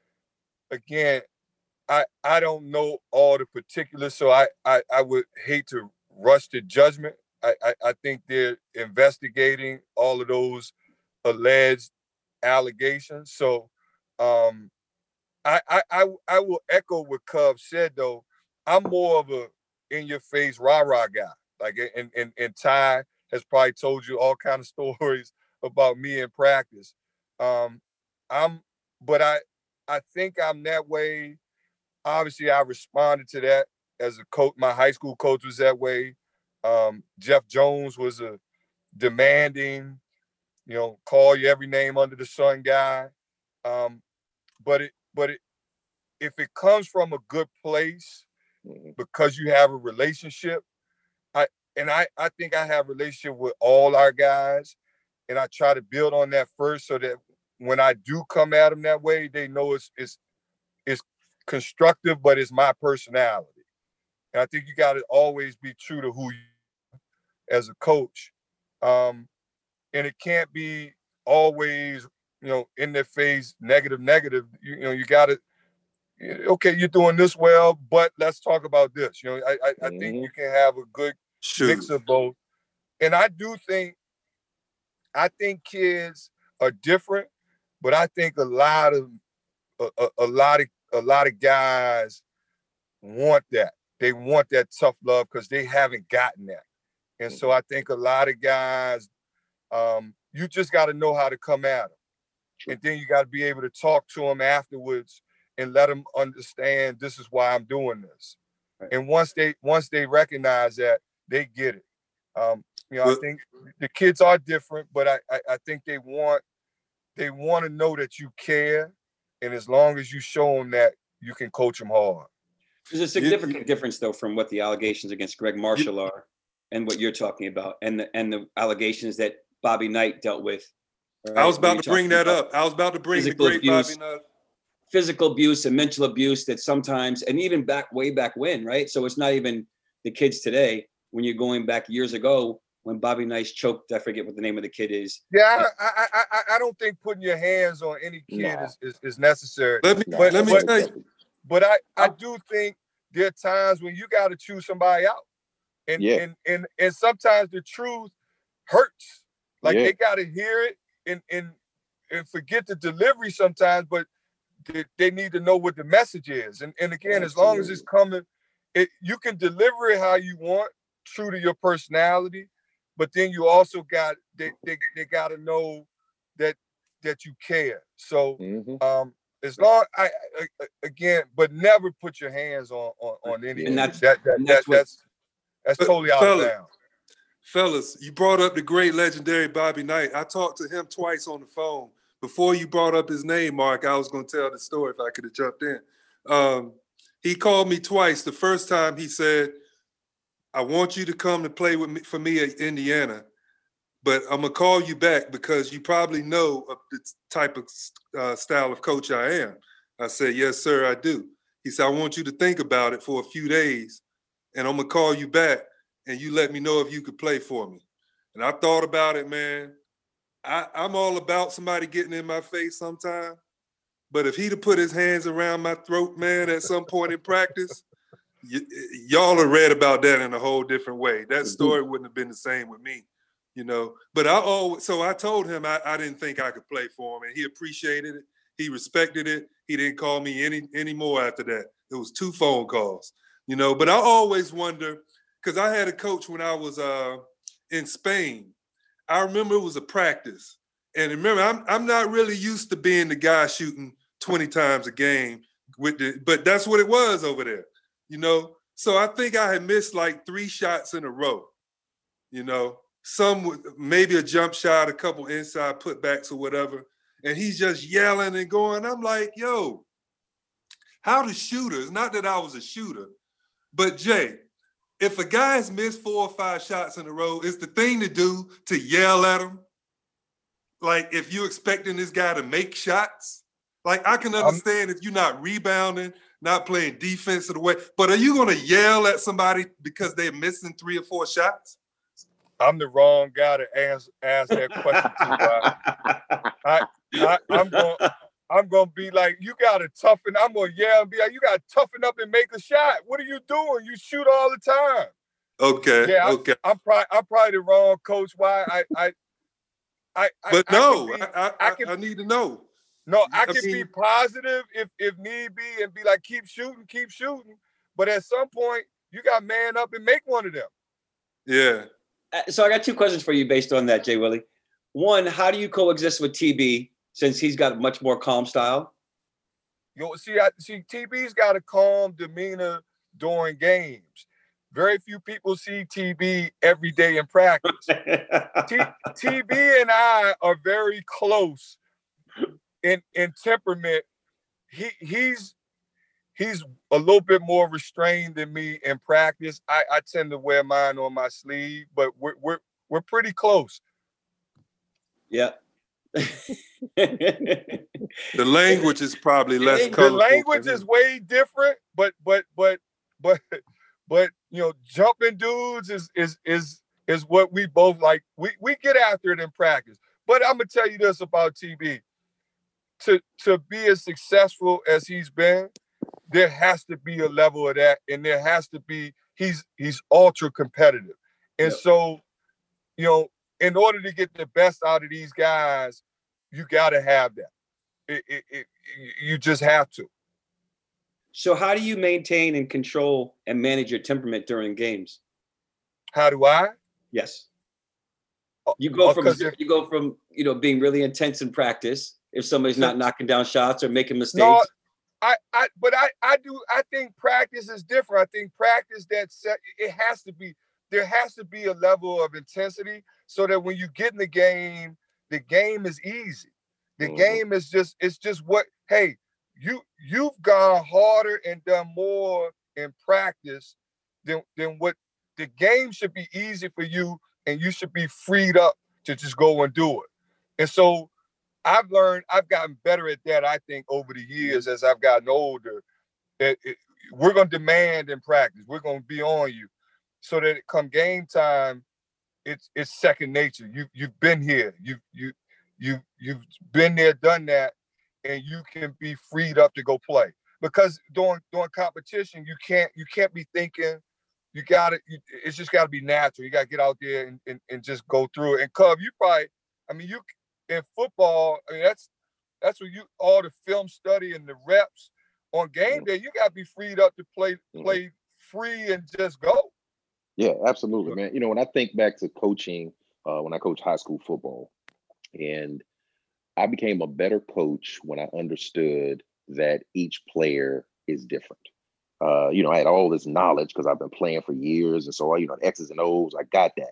again I I don't know all the particulars, so I I, I would hate to rush to judgment. I, I I think they're investigating all of those alleged allegations. So um I I I, I will echo what Cub said though. I'm more of a in your face rah rah guy. Like and and and Ty has probably told you all kind of stories about me in practice. Um I'm but I I think I'm that way. Obviously, I responded to that as a coach. My high school coach was that way. Um, Jeff Jones was a demanding, you know, call you every name under the sun guy. Um, but it, but it, if it comes from a good place Mm-mm. because you have a relationship, I and I, I think I have a relationship with all our guys, and I try to build on that first so that when I do come at them that way, they know it's it's it's constructive, but it's my personality. And I think you got to always be true to who you are as a coach. Um, and it can't be always, you know, in their face, negative, negative. You, you know, you got to, okay, you're doing this well, but let's talk about this. You know, I, I, I think Mhm. you can have a good Shoot. mix of both. And I do think, I think kids are different, but I think a lot of, a, a, a lot of, a lot of guys want that. They want that tough love because they haven't gotten that. And so I think a lot of guys, um, you just got to know how to come at them. True. And then you got to be able to talk to them afterwards and let them understand this is why I'm doing this. Right. And once they once they recognize that, they get it. Um, you know, Well- I think the kids are different, but I, I, I think they want they want to know that you care. And as long as you show them that, you can coach them hard. There's a significant difference, though, from what the allegations against Greg Marshall are and what you're talking about, and the and the allegations that Bobby Knight dealt with. I right? was When about you're to bring talking that about up. I was about to bring the physical great abuse. Bobby Knight. Physical abuse and mental abuse that sometimes, and even back way back when, right? So it's not even the kids today. When you're going back years ago, when Bobby Knight choked, I forget what the name of the kid is. Yeah, I I I, I don't think putting your hands on any kid Nah. is, is, is necessary. Let me Nah, But- let me but- tell you. But I, I do think there are times when you got to choose somebody out. And, Yeah. and and and sometimes the truth hurts. Like Yeah. they got to hear it and, and and forget the delivery sometimes, but they, they need to know what the message is. And, and again, as long as it's coming, it, you can deliver it how you want, true to your personality, but then you also got, they, they, they got to know that that you care. So Mhm. um, as long, I, I, I again, but never put your hands on on, on any. And kid. that's- that, that, and that that's what- that's that's But totally out of fella- bounds. fellas, you brought up the great legendary Bobby Knight. I talked to him twice on the phone. Before you brought up his name, Mark, I was going to tell the story if I could have jumped in. Um, he called me twice. The first time he said, I want you to come to play with me for me at Indiana, but I'm going to call you back because you probably know the type of uh, style of coach I am. I said, yes, sir, I do. He said, I want you to think about it for a few days, and I'm going to call you back, and you let me know if you could play for me. And I thought about it, man. I, I'm all about somebody getting in my face sometime. But if he'd have put his hands around my throat, man, at some point in practice, y- y'all have read about that in a whole different way. That story wouldn't have been the same with me, you know. But I always, so I told him I, I didn't think I could play for him, and he appreciated it. He respected it. He didn't call me any anymore after that. It was two phone calls, you know. But I always wonder, because I had a coach when I was uh, in Spain. I remember it was a practice. And remember, I'm I'm not really used to being the guy shooting twenty times a game with the, but that's what it was over there, you know? So I think I had missed like three shots in a row, you know, some with maybe a jump shot, a couple inside putbacks or whatever. And he's just yelling and going. I'm like, yo, how the shooters, not that I was a shooter, but Jay, if a guy's missed four or five shots in a row, it's the thing to do to yell at him. Like, if you're expecting this guy to make shots, like, I can understand I'm, if you're not rebounding, not playing defense of the way, but are you going to yell at somebody because they're missing three or four shots? I'm the wrong guy to ask ask that question to. I, I, I'm going I'm going to be like, you got to toughen. I'm going to yell and be like, you got to toughen up and make a shot. What are you doing? You shoot all the time. Okay. Yeah, okay. I'm, I'm probably I'm probably the wrong coach. Why I I I, but I, no, I, be, I, I, I, can, I need to know. No, I, I can mean, be positive if if need be and be like, keep shooting, keep shooting. But at some point, you got to man up and make one of them. Yeah. So I got two questions for you based on that, Jay Willie. One, how do you coexist with T B since he's got a much more calm style? You see, I, see, T B's got a calm demeanor during games. Very few people see T B every day in practice. T, T B and I are very close in in temperament. He he's he's a little bit more restrained than me in practice. I, I tend to wear mine on my sleeve, but we're we're we're pretty close. Yeah. The language is probably less the colorful. The language is way different, but but but but but you know, jumping dudes is is is is what we both like. We we get after it in practice. But I'm gonna tell you this about T B. To to be as successful as he's been, there has to be a level of that, and there has to be he's he's ultra competitive. And yep. So, you know, in order to get the best out of these guys, you got to have that. It, it, it, you just have to. So how do you maintain and control and manage your temperament during games? How do I? Yes. You go from if, you go from you know being really intense in practice if somebody's not knocking down shots or making mistakes. No, I, I but I, I do I think practice is different. I think practice that set, it has to be there has to be a level of intensity so that when you get in the game, the game is easy. The mm-hmm. game is just it's just what hey, you you've gone harder and done more in practice than than what the game should be easy for you, and you should be freed up to just go and do it. And so I've learned, I've gotten better at that, I think, over the years as I've gotten older. That it, we're going to demand in practice. We're going to be on you so that it come game time, it's it's second nature. You, you've been here. You, you, you, you've been there, done that, and you can be freed up to go play. Because during, during competition, you can't you can't be thinking. You got to, it's just got to be natural. You got to get out there and, and, and just go through it. And Cub, you probably, I mean, you, in football, I mean, that's that's where you all the film study and the reps on game day. You got to be freed up to play play free and just go. Yeah, absolutely, man. You know, when I think back to coaching, uh, when I coached high school football, and I became a better coach when I understood that each player is different. Uh, you know, I had all this knowledge because I've been playing for years, and so you know, X's and O's, I got that.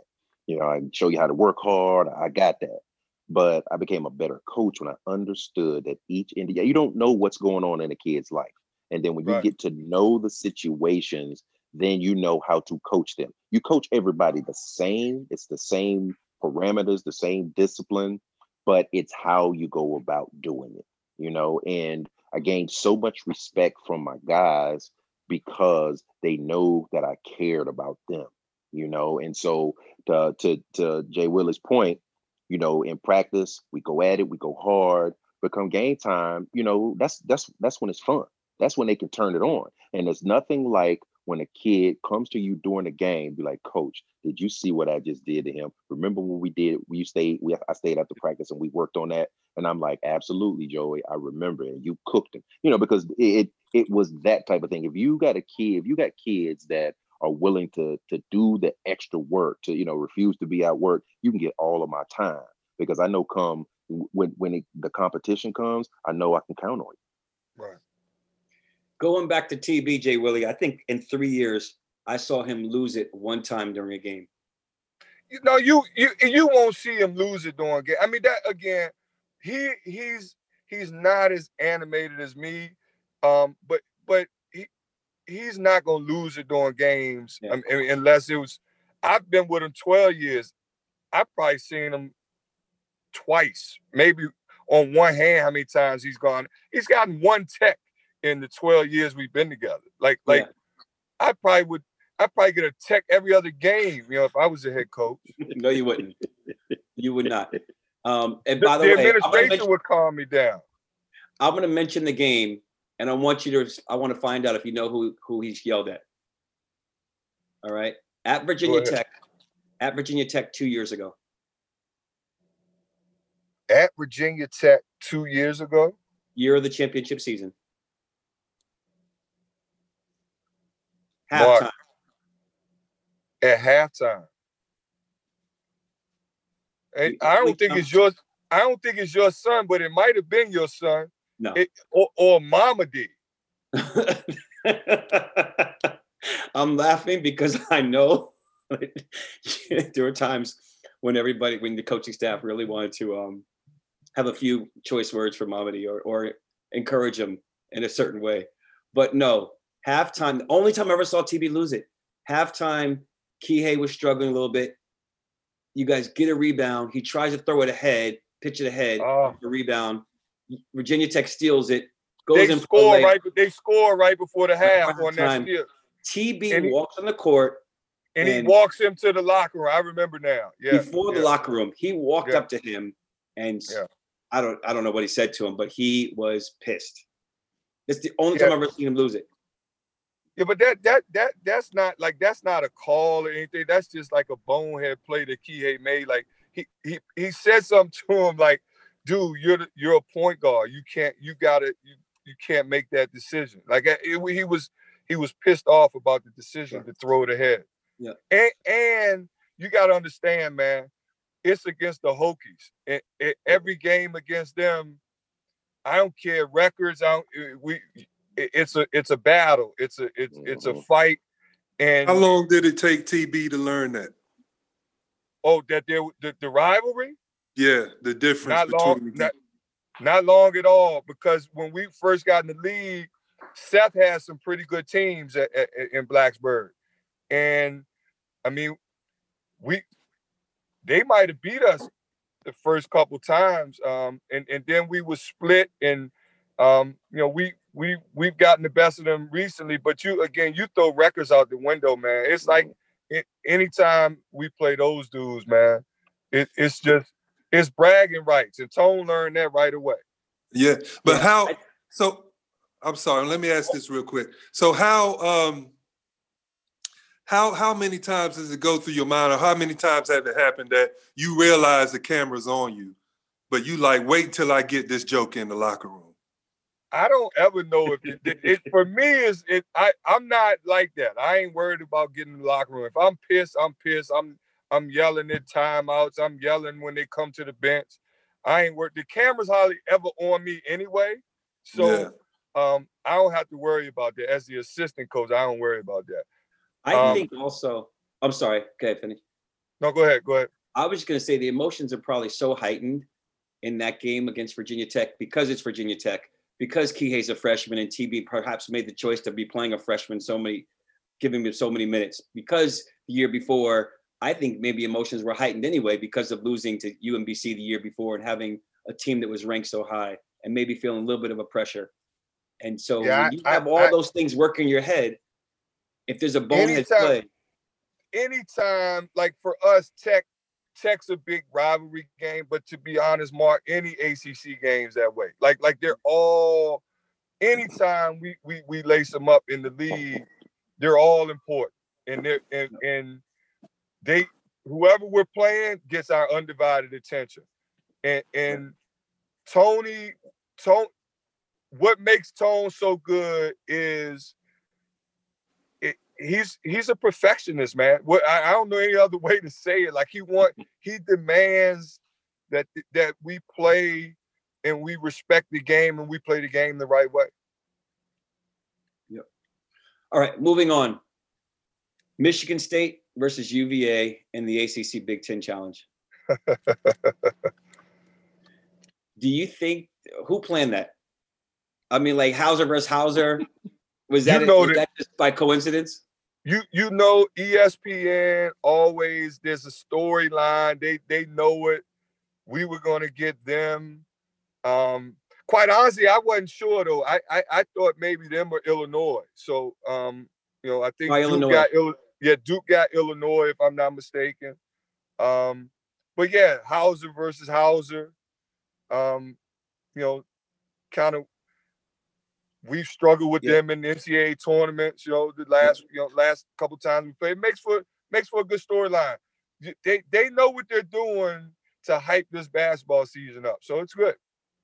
You know, I can show you how to work hard. I got that. But I became a better coach when I understood that each India, you don't know what's going on in a kid's life. And then when you Right. get to know the situations, then you know how to coach them. You coach everybody the same. It's the same parameters, the same discipline, but it's how you go about doing it, you know? And I gained so much respect from my guys because they know that I cared about them, you know? And so to, to, to Jay Willis' point, you know, in practice, we go at it, we go hard. But come game time, you know, that's that's that's when it's fun. That's when they can turn it on. And there's nothing like when a kid comes to you during the game, be like, Coach, did you see what I just did to him? Remember when we did, we stayed, we I stayed after practice and we worked on that. And I'm like, absolutely, Joey, I remember. And you cooked him, you know, because it it was that type of thing. If you got a kid, if you got kids that are willing to to do the extra work, to, you know, refuse to be at work, you can get all of my time, because I know come when when it, the competition comes, I know I can count on you. Right. Going back to T B, Jay Willie, I think in three years I saw him lose it one time during a game. You know, you you you won't see him lose it during a game. I mean, that again, he he's he's not as animated as me, um, but but he he's not gonna lose it during games. Yeah. I mean, unless it was. I've been with him twelve years. I've probably seen him twice, maybe on one hand. How many times he's gone? He's gotten one tech in the twelve years we've been together. Like like Yeah. I probably would. I probably get a tech every other game. You know, if I was a head coach. No, you wouldn't. You would not. Um, and The, by the, the way, I'm gonna, administration mention, would calm me down. I'm gonna mention the game, and I want you to. I want to find out if you know who who he's yelled at. All right, at Virginia ahead. Tech, at Virginia Tech two years ago. At Virginia Tech two years ago. Year of the championship season. Mark, Halftime. at halftime. And You- I don't think um, it's your. I don't think it's your son, but it might have been your son. No. It, or, or Mama did. I'm laughing because I know there were times when everybody, when the coaching staff really wanted to um, have a few choice words for Mamadi or, or encourage him in a certain way. But no, halftime, the only time I ever saw T B lose it, halftime, Kihei was struggling a little bit. You guys get a rebound. He tries to throw it ahead, pitch it ahead, Oh. the rebound. Virginia Tech steals it, goes They in for a score layup. right. They score right before the half Right on that time. steal, T B And he- walks on the court and, he And- walks him to the locker room. I remember now. Yeah. before the yeah. locker room. He walked Yeah. up to him and Yeah. I don't I don't know what he said to him, but he was pissed. It's the only Yeah. time I've ever seen him lose it. Yeah, but that that that that's not like that's not a call or anything. That's just like a bonehead play that Kihei made. Like he he he said something to him like, "Dude, you're the, you're a point guard. You can't you gotta you you can't make that decision." Like it, he was he was pissed off about the decision to throw it ahead. Yeah. And and you gotta understand, man, it's against the Hokies. And, and every game against them, I don't care records. I don't we. It's a it's a battle. It's a it's it's a fight. And How long did it take T B to learn that? oh, that there the, the rivalry? Yeah, the difference Not between long, the not, not long at all. Because when we first got in the league, Seth had some pretty good teams at, at, in Blacksburg, and I mean, we they might have beat us the first couple times, um, and and then we was split, and um, you know we. We we've gotten the best of them recently, but you again you throw records out the window, man. It's like it, anytime we play those dudes, man, it, it's just it's bragging rights, and Tone learned that right away. Yeah, but Yeah, how? I- So I'm sorry. Let me ask this real quick. So how um how how many times does it go through your mind, or how many times have it happened that you realize the camera's on you, but you like wait till I get this joke in the locker room? I don't ever know if it, it, it for me is it. I I'm not like that. I ain't worried about getting in the locker room. If I'm pissed, I'm pissed. I'm I'm yelling at timeouts. I'm yelling when they come to the bench. I ain't worried. The camera's hardly ever on me anyway, so Yeah. um I don't have to worry about that. As the assistant coach, I don't worry about that. I Um, think also, I'm sorry, go ahead, finish. No, go ahead. Go ahead. I was just going to say the emotions are probably so heightened in that game against Virginia Tech because it's Virginia Tech, because Kihei's a freshman and T B perhaps made the choice to be playing a freshman so many, giving him so many minutes. Because the year before, I think maybe emotions were heightened anyway because of losing to U M B C the year before and having a team that was ranked so high and maybe feeling a little bit of a pressure. And so Yeah, when you I- have all I- those things working in your head, if there's a bonehead Anytime- play, Anytime, like for us, Tech, Tech's a big rivalry game, but to be honest, Mark, any A C C games that way. Like, like they're all. Anytime we we we lace them up in the league, they're all important, and they and and they whoever we're playing gets our undivided attention. And and Tony, Tone, what makes Tone so good is. It, he's he's a perfectionist, man. What I, I don't know any other way to say it. Like he want he demands that that we play and we respect the game and we play the game the right way. Yep. All right, moving on. Michigan State versus U V A in the A C C Big Ten Challenge. Do you think who planned that? I mean, like Hauser versus Hauser. Was that, You know was that- that just by coincidence? You you know E S P N always there's a storyline. They they know it. We were gonna get them. Um, quite honestly, I wasn't sure though. I I, I thought maybe them or Illinois. So um, you know, I think Why Duke Illinois? got Ill, yeah, Duke got Illinois if I'm not mistaken. Um, but yeah, Hauser versus Hauser. Um, you know, kind of we've struggled with Yeah. them in the N C double A tournaments, you know, the last, you know, last couple times we played. It makes for makes for a good storyline. They they know what they're doing to hype this basketball season up. So it's good.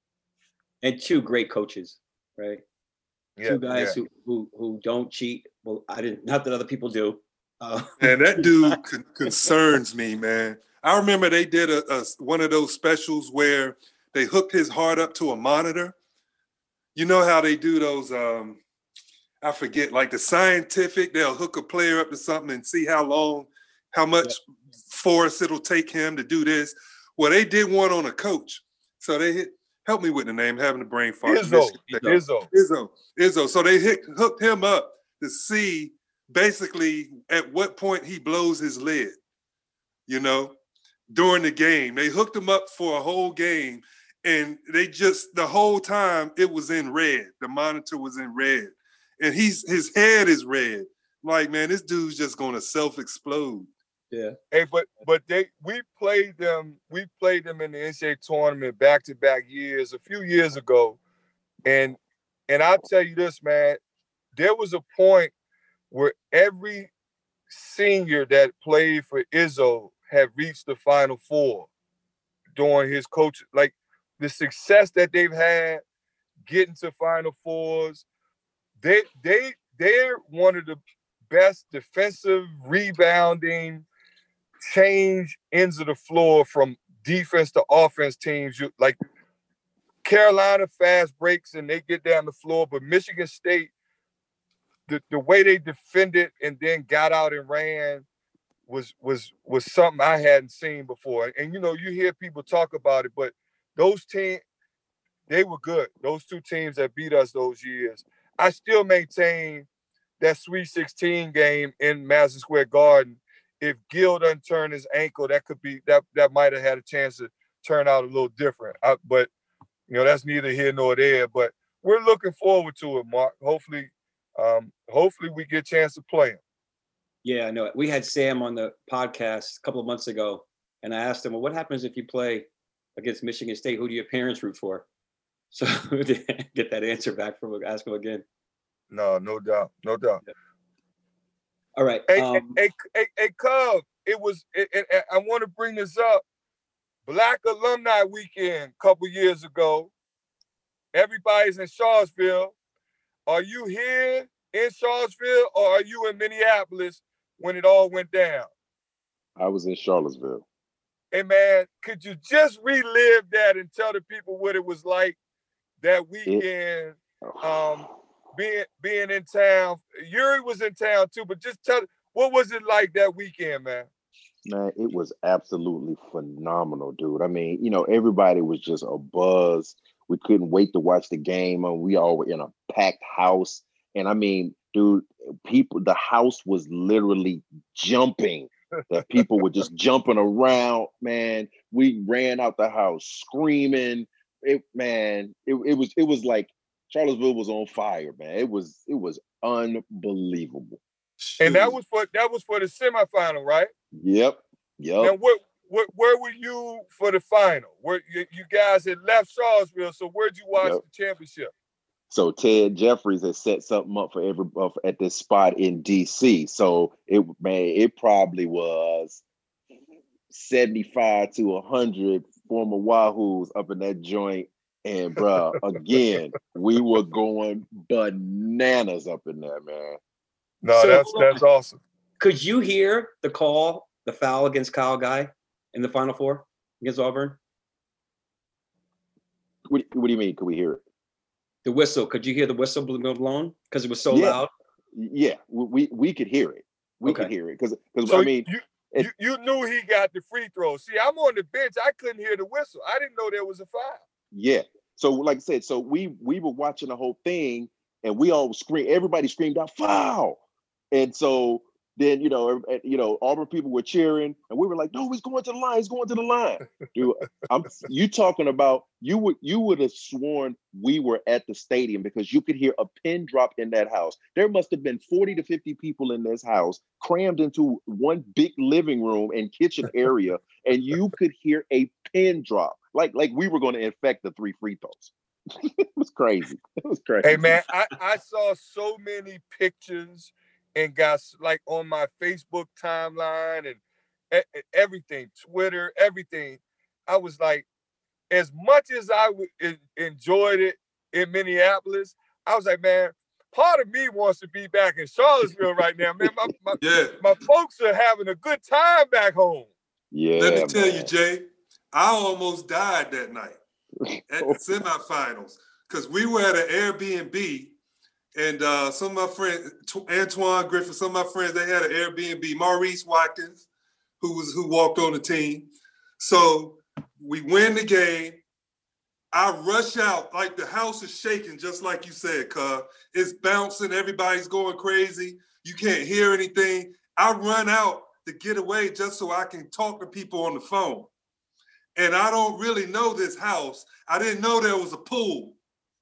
And two great coaches, right? Yeah, Two guys yeah. who, who who don't cheat. Well, I didn't. Not that other people do. Uh, And that dude con- concerns me, man. I remember they did a, a one of those specials where they hooked his heart up to a monitor. You know how they do those, um, I forget, like the scientific, they'll hook a player up to something and see how long, how much force it'll take him to do this. Well, they did one on a coach. So they hit, help me with the name, having the brain fart. Izzo, Izzo. Izzo. Izzo, Izzo. So they hit, hooked him up to see basically at what point he blows his lid, you know, during the game. They hooked him up for a whole game. And they just, the whole time it was in red. The monitor was in red. And he's his head is red. Like, man, this dude's just gonna self-explode. yeah. Hey, but but they we played them, we played them in the N C double A tournament back-to-back years, a few years ago. And and I'll tell you this, man, there was a point where every senior that played for Izzo had reached the Final Four during his coach, like the success that they've had getting to Final Fours. They they they're one of the best defensive rebounding change ends of the floor from defense to offense teams. You like Carolina fast breaks and they get down the floor, but Michigan State, the, the way they defended and then got out and ran was was was something I hadn't seen before. And you know, you hear people talk about it, but those teams, they were good. Those two teams that beat us those years. I still maintain that Sweet sixteen game in Madison Square Garden. If Gill doesn't turn his ankle, that could be that that might have had a chance to turn out a little different. I, but you know, that's neither here nor there. But we're looking forward to it, Mark. Hopefully, um, hopefully we get a chance to play him. Yeah, I know. We had Sam on the podcast a couple of months ago, and I asked him, well, what happens if you play against Michigan State? Who do your parents root for? So get that answer back from him, ask him again. No, no doubt, no doubt. Yeah. All right. Hey, um, hey, hey, hey, Cub, it was, it, it, I want to bring this up. Black Alumni Weekend a couple years ago. Everybody's in Charlottesville. Are you here in Charlottesville or are you in Minneapolis when it all went down? I was in Charlottesville. Hey, man, could you just relive that and tell the people what it was like that weekend, um, being being in town? Yuri was in town too, but just tell, what was it like that weekend, man? Man, it was absolutely phenomenal, dude. I mean, you know, everybody was just a buzz. We couldn't wait to watch the game, and we all were in a packed house. And I mean, dude, people, the house was literally jumping. That people were just jumping around, man. We ran out the house screaming. It, man, it, it was it was like Charlottesville was on fire, man. It was it was unbelievable. And that Shoot. was for that was for the semifinal, right? Yep, yep. Now, what, what, where were you for the final? Where you, you guys had left Charlottesville, so where'd you watch Yep. the championship? So Ted Jeffries has set something up for every uh, at this spot in D C. So it man, it probably was seventy-five to one hundred former Wahoos up in that joint. And bro, again, we were going bananas up in there, man. No, So- that's that's awesome. Could you hear the call, the foul against Kyle Guy in the Final Four against Auburn? What, what do you mean? Could we hear it? The whistle. Could you hear the whistle blown because it was so Yeah. loud? Yeah, we we could hear it. We Okay. could hear it because because So I mean, you, it- you you knew he got the free throw. See, I'm on the bench. I couldn't hear the whistle. I didn't know there was a foul. yeah. So like I said, so we we were watching the whole thing, and we all screamed. Everybody screamed out foul, and so then you know ev- you know Auburn people were cheering, and we were like, no, he's going to the line. He's going to the line. Dude, I'm you talking about you would you would have sworn we were at the stadium because you could hear a pin drop in that house. There must have been forty to fifty people in this house crammed into one big living room and kitchen area, and you could hear a pin drop. Like, like we were going to infect the three free throws. It was crazy. It was crazy. Hey man, I, I saw so many pictures and got like on my Facebook timeline and e- everything, Twitter, everything. I was like, as much as I w- en- enjoyed it in Minneapolis, I was like, man, part of me wants to be back in Charlottesville right now, man. My, my, Yeah. my folks are having a good time back home. Yeah. Let me tell man. you, Jay, I almost died that night at the semifinals because we were at an Airbnb, and uh, some of my friends, Tw- Antoine Griffin, some of my friends, they had an Airbnb. Maurice Watkins, who was who walked on the team. So we win the game. I rush out like the house is shaking, just like you said, cuz it's bouncing. Everybody's going crazy. You can't hear anything. I run out to get away just so I can talk to people on the phone. And I don't really know this house. I didn't know there was a pool.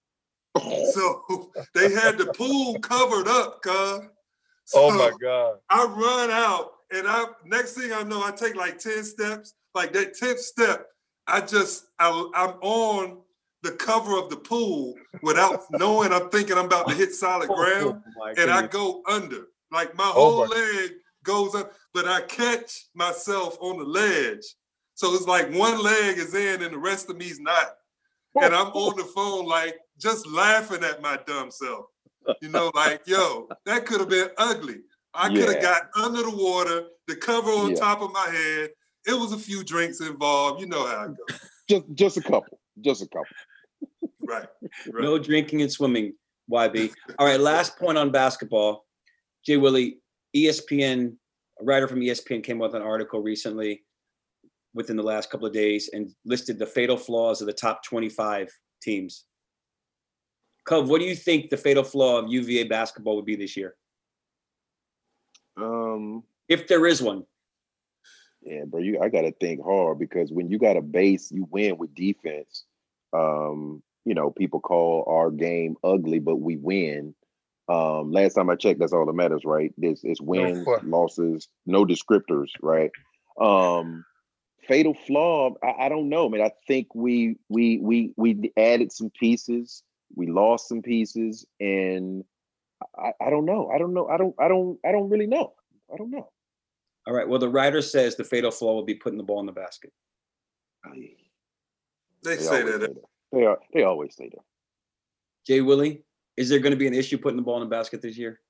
So they had the pool covered up, cuz. So Oh my God. I run out, and I next thing I know, I take like ten steps. Like that tenth step, I just I, I'm on the cover of the pool without knowing. I'm thinking I'm about to hit solid ground, Oh, my and I goodness. go under. Like my Oh, whole my- leg goes up, but I catch myself on the ledge. So it's like one leg is in, and the rest of me's not. And I'm on the phone, like just laughing at my dumb self. You know, like, yo, that could have been ugly. I could have Yeah. got under the water, the cover on Yeah. top of my head. It was a few drinks involved. You know how it goes. Just, just a couple. Just a couple. Right. right. No drinking and swimming, Y B. All right, last point on basketball. Jay Willie, E S P N, a writer from E S P N came out with an article recently within the last couple of days and listed the fatal flaws of the top twenty-five teams. Cove, what do you think the fatal flaw of U V A basketball would be this year? Um, If there is one. yeah, bro, you I gotta think hard because when you got a base, you win with defense. Um, you know, people call our game ugly, but we win. Um, last time I checked, that's all that matters, right? This it's wins, question. losses, no descriptors, right? Um, fatal flaw, I, I don't know, man. I think we we we we added some pieces, we lost some pieces, and I, I don't know. I don't know. I don't I don't I don't really know. I don't know. All right. Well, the writer says the fatal flaw will be putting the ball in the basket. I- They They say always that. say that. They are. They always say that. Jay Willie, is there going to be an issue putting the ball in the basket this year?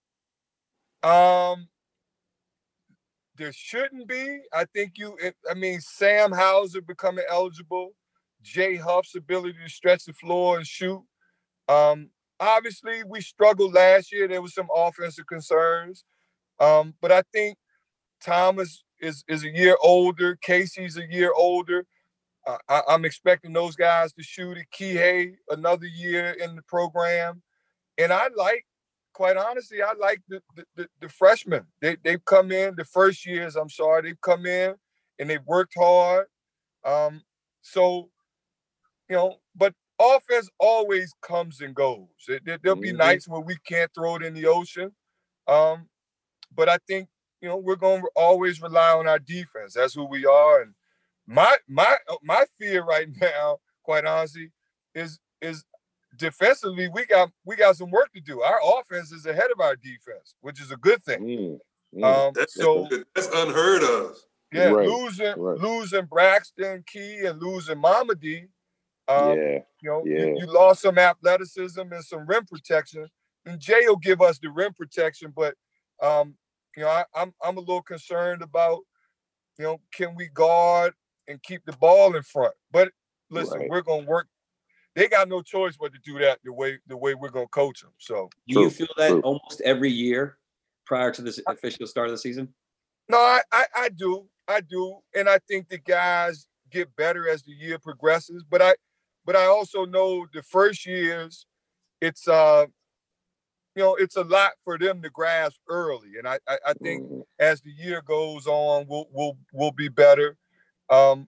Um, there shouldn't be. I think you. It, I mean, Sam Hauser becoming eligible, Jay Huff's ability to stretch the floor and shoot. Um, obviously, we struggled last year. There was some offensive concerns, um, but I think Thomas is is a year older. Casey's a year older. Uh, I, I'm expecting those guys to shoot it. Kihei, another year in the program. And I like, quite honestly, I like the the, the, the freshmen. They, they've come in, the first years, I'm sorry, they've come in and they've worked hard. Um, so, you know, but offense always comes and goes. There, there'll be Mhm. nights where we can't throw it in the ocean. Um, but I think, you know, we're going to always rely on our defense. That's who we are. And my my my fear right now, quite honestly, is is defensively we got we got some work to do. Our offense is ahead of our defense, which is a good thing. Mm, mm. Um, That's, so that's unheard of. yeah, Right, losing right. losing Braxton Key and losing Mamadi, um, Yeah, you know, yeah. you, you lost some athleticism and some rim protection. And Jay will give us the rim protection, but um, you know, I, I'm I'm a little concerned about, you know, can we guard and keep the ball in front? But listen, Right. we're gonna work. They got no choice but to do that the way the way we're gonna coach them. So Do you True, feel that true. almost every year prior to the official start of the season? no, I, I I do, I do, and I think the guys get better as the year progresses. But I, but I also know the first years, it's uh, you know, it's a lot for them to grasp early, and I I, I think Mhm. as the year goes on, we'll we'll we'll be better. Um,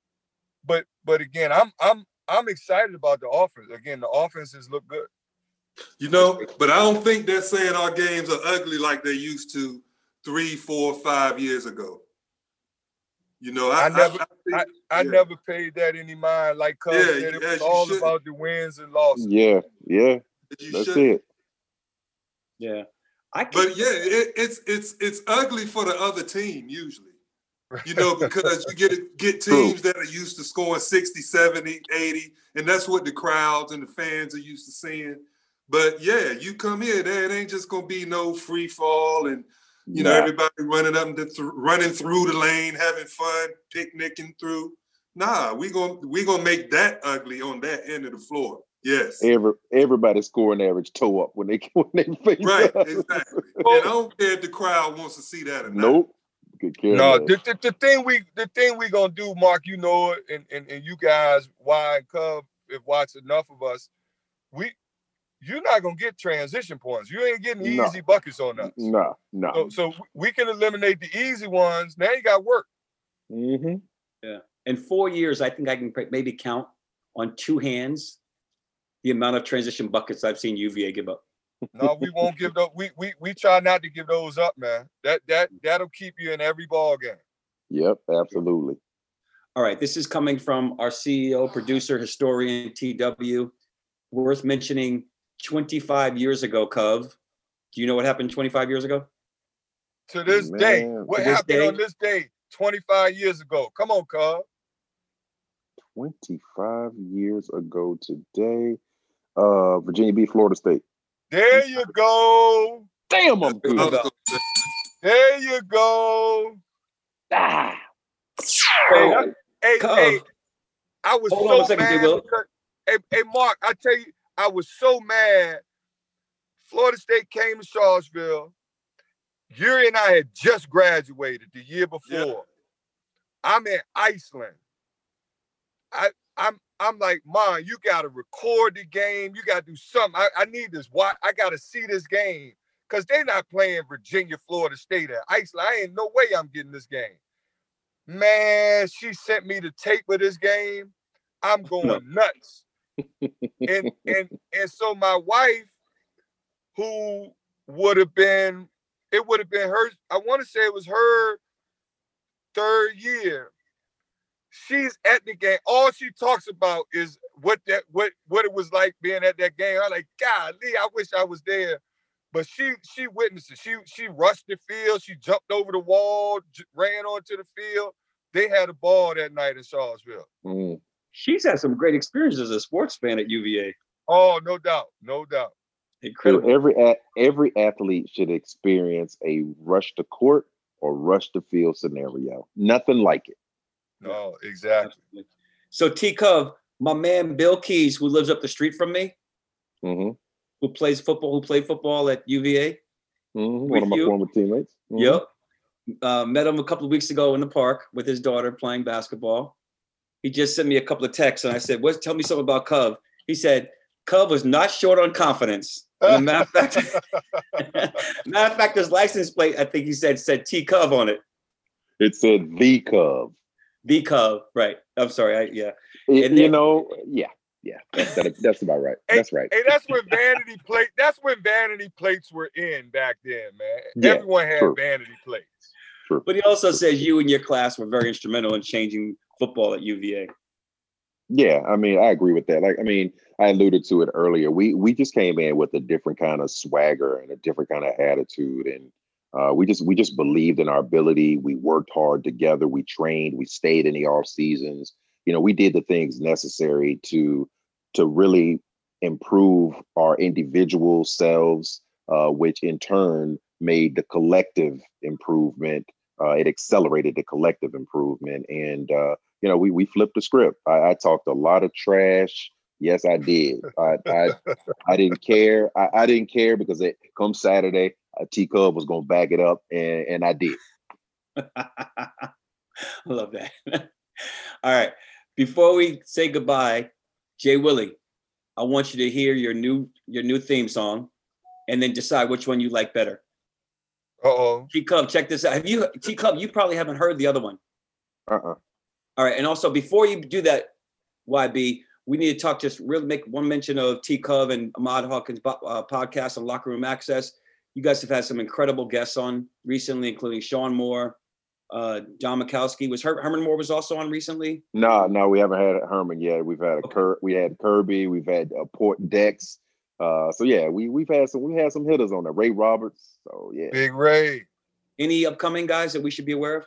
but but again, I'm I'm I'm excited about the offense. Again, the offenses look good. You know, but I don't think they're saying our games are ugly like they used to three, four, five years ago. You know, I I never I, I, think, I, I yeah. never paid that any mind. Like Cub Yeah, said, it as was you all should. about the wins and losses. Yeah, yeah. You That's shouldn't. it. Yeah. I can, But yeah, it, it's it's it's ugly for the other team usually. You know, because you get get teams that are used to scoring sixty, seventy, eighty, and that's what the crowds and the fans are used to seeing. But yeah, you come here, there it ain't just gonna be no free fall and you know Nah. everybody running up and th- running through the lane, having fun, picnicking through. Nah, we gonna we gonna make that ugly on that end of the floor. Yes, Every everybody scoring average toe up when they when they face right, us. exactly. And I don't care if the crowd wants to see that or not. Nope. Good care No, less. the, the, the thing we the thing we gonna do, Mark, you know it, and, and, and you guys, Y and Cub, have watched enough of us. We you're not gonna get transition points. You ain't getting No. easy buckets on us. Nah, nah. So so we can eliminate the easy ones. Now you got work. Mm-hmm. yeah. In four years, I think I can maybe count on two hands the amount of transition buckets I've seen U V A give up. No, we won't give those. We we we try not to give those up, man. That that that'll keep you in every ball game. Yep, absolutely. All right, this is coming from our C E O, producer, historian, T W. Worth mentioning twenty-five years ago, Cov. Do you know what happened twenty-five years ago? To this day, Man, what to this happened day? on this day twenty-five years ago? Come on, Cub. twenty-five years ago today, uh, Virginia beat Florida State. There you go. Damn, I'm That's what I was good. gonna say. There you go. Ah. Hey, Oh, hey, Cub. hey, I was Hold so on a second, mad J. Will. because, hey, hey, Mark, I tell you, I was so mad. Florida State came to Charlottesville. Yuri and I had just graduated the year before. Yeah. I'm in Iceland. I, I'm, I'm like, Mom, you gotta record the game. You gotta do something. I, I need this. Why? I gotta see this game because they're not playing Virginia, Florida State at Iceland. I ain't no way I'm getting this game. Man, she sent me the tape of this game. I'm going No. nuts. and and and so my wife, who would have been, it would have been her, I want to say it was her third year. She's at the game. All she talks about is what that what what it was like being at that game. I'm like, golly, I wish I was there. But she she witnessed it. She she rushed the field. She jumped over the wall, j- ran onto the field. They had a ball that night in Charlottesville. Mm. She's had some great experiences as a sports fan at U V A. Oh, no doubt, no doubt. So Incredible. every a- every athlete should experience a rush to court or rush to field scenario. Nothing like it. No, exactly. Absolutely. So T Cov, my man Bill Keys, who lives up the street from me, Mm-hmm. who plays football, who played football at U V A. Mm-hmm. One of my you. former teammates. Mhm. Yep. Uh, met him a couple of weeks ago in the park with his daughter playing basketball. He just sent me a couple of texts, and I said, "What? Tell me something about Cove." He said, "Cove was not short on confidence." And a matter of fact, matter of fact, his license plate, I think he said, said T Cove on it. It said the Cove. The Cove, right? I'm sorry, I, yeah. It, And you then- know, yeah, yeah. That's that, that's about right. That's right. Hey, that's when vanity plate. That's when vanity plates were in back then, man. Yeah, Everyone had true. vanity plates. True. But he also says you and your class were very instrumental in changing football at U V A. Yeah, I mean, I agree with that. Like, I mean, I alluded to it earlier. We we just came in with a different kind of swagger and a different kind of attitude, and uh, we just we just believed in our ability. We worked hard together. We trained. We stayed in the off seasons. You know, we did the things necessary to to really improve our individual selves, uh, which in turn made the collective improvement. Uh, it accelerated the collective improvement, and uh, you know, we we flipped the script. I, I talked a lot of trash. Yes, I did. I I, I didn't care. I, I didn't care because it come Saturday, uh, T Cub was gonna back it up, and and I did. I love that. All right. Before we say goodbye, Jay Willie, I want you to hear your new your new theme song, and then decide which one you like better. Uh oh. T Cub, check this out. Have you T Cub? You probably haven't heard the other one. Uh-uh. All right, and also before you do that, Y B, we need to talk. Just really make one mention of T Cub and Ahmad Hawkins' uh, podcast on Locker Room Access. You guys have had some incredible guests on recently, including Sean Moore, uh, John Mikowski. Was Her- Herman Moore was also on recently? No, no, we haven't had Herman yet. We've had a Okay. Kir- we had Kirby. We've had uh, Port Dex. Uh, so yeah, we we've had some we had some hitters on there. Ray Roberts. So yeah, Big Ray. Any upcoming guys that we should be aware of?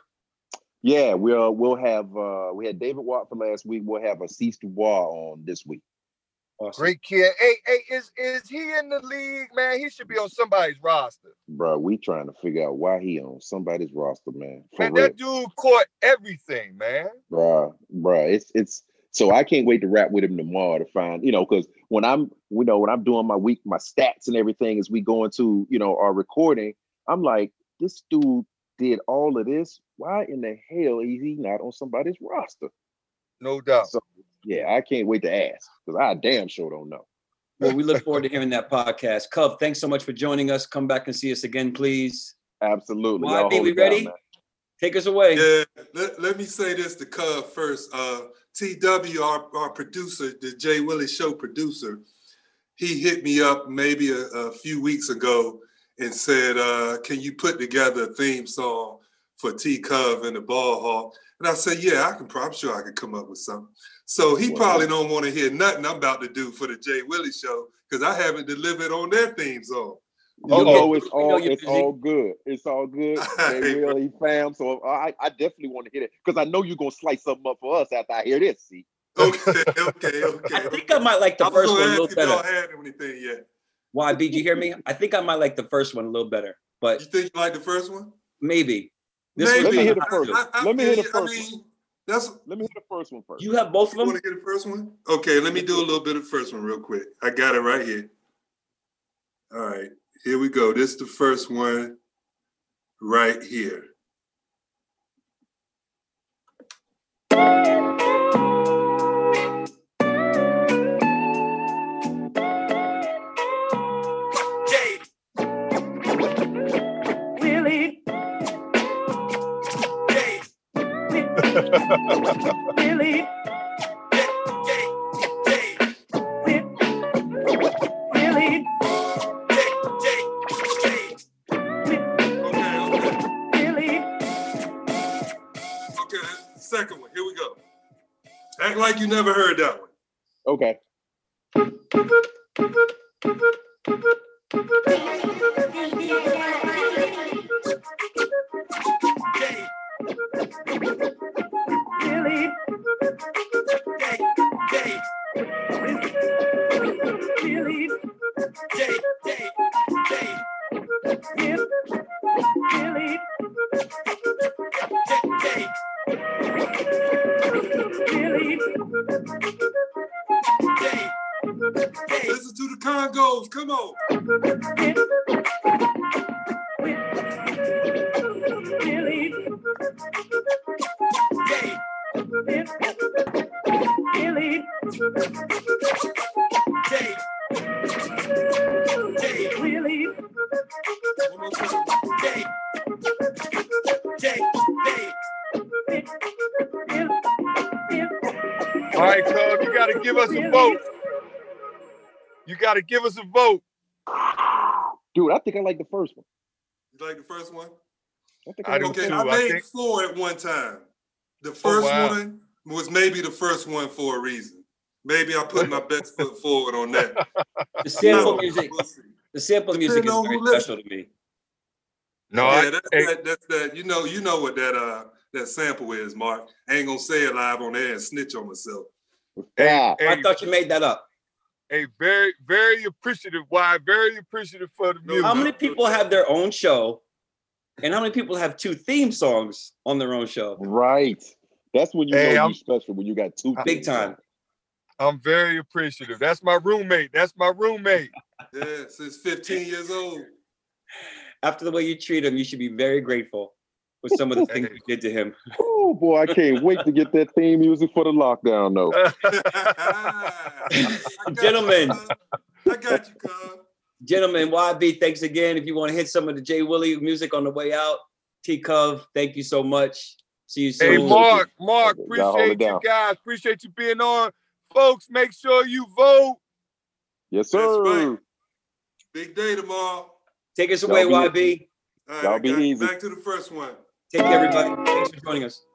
yeah. We'll we'll have uh, we had David Watt for last week. We'll have Assis Dubois on this week. Awesome. Great kid. Hey, hey, is is he in the league, man? He should be on somebody's roster. Bro, we trying to figure out why he on somebody's roster, man. For Man, real. that dude caught everything, man. Bruh, bruh, it's it's so I can't wait to rap with him tomorrow to find, you know, because when I'm, you know, when I'm doing my week, my stats and everything as we go into, you know, our recording, I'm like, this dude did all of this. Why in the hell is he not on somebody's roster? No doubt. So yeah, I can't wait to ask because I damn sure don't know. Well, we look forward to hearing that podcast. Cub, thanks so much for joining us. Come back and see us again, please. Absolutely. Y Y'all B, hold we it down, ready? man. Take us away. Yeah, let, let me say this to Cub first. Uh, T W, our, our producer, the Jay Willie Show producer, he hit me up maybe a, a few weeks ago and said, uh, can you put together a theme song for T Cub and the Ball Hawk? And I said, yeah, I can. I'm sure I could come up with something. So he Wow. probably don't want to hear nothing I'm about to do for the Jay Willie Show because I haven't delivered on their theme song. You'll Oh, get- it's we know all you're it's busy. all good. It's all good. They Hey, bro. really fam. So I, I definitely want to hear it because I know you're gonna slice something up for us after I hear this. See, Okay, okay, okay. I think I might like the I was first gonna one a ask little if y'all better. had anything yet. Y B, did you hear me? I think I might like the first one a little better, but You think you like the first one? maybe. This Maybe. one's Let me hear kinda the hot, first too. one. I, I Let me hear feel the you. I first mean, that's. let me hear the first one first. You have both of You them? want to get the first one? Okay, let me do a little bit of the first one real quick. I got it right here. All right, here we go. This is the first one right here. Willie. Willie. Willie. Okay, okay, Willie. okay. Second one. Here we go. Act like you never heard that one. Okay. Willie. Willie. Willie. Willie. Listen to the Congos. Come on. Willie. One more time. Jay. Jay. Jay. All right, Cub, you gotta give us a vote. You gotta give us a vote. Dude, I think I like the first one. You like the first one? I think I I do like the Okay, too. I I made think- four at one time. The first wow. one was maybe the first one for a reason. Maybe I put my best foot forward on that. The sample No, music, we'll see. the sample music is Depending on very who listens. special to me. No, yeah, I, that's hey, that. That's that. You know, you know what that uh that sample is, Mark. I ain't gonna say it live on air and snitch on myself. hey, Ah, hey, I thought you made that up. hey, very, very appreciative. Why? Very appreciative for the No, music. How no. many people have their own show? And how many people have two theme songs on their own show? right. That's when you Hey, know I'm- you special, when you got two Big things time. on. I'm very appreciative. That's my roommate. That's my roommate. Yeah, since fifteen years old. After the way you treat him, you should be very grateful for some of the things you did to him. Oh boy, I can't wait to get that theme music for the lockdown though. I got Gentlemen. you, cuz. I got you, cuz. Gentlemen, Y B, thanks again. If you want to hit some of the Jay Willie music on the way out, T Cov, thank you so much. See you Hey, soon. Mark, Mark, Okay, y'all hold it appreciate you down. guys. Appreciate you being on. Folks, make sure you vote. Yes, That's sir. right. Big day tomorrow. Take us away, Y'all be- Y B. All right, Y'all I be got you. easy. Back to the first one. Take care, everybody. Thanks for joining us.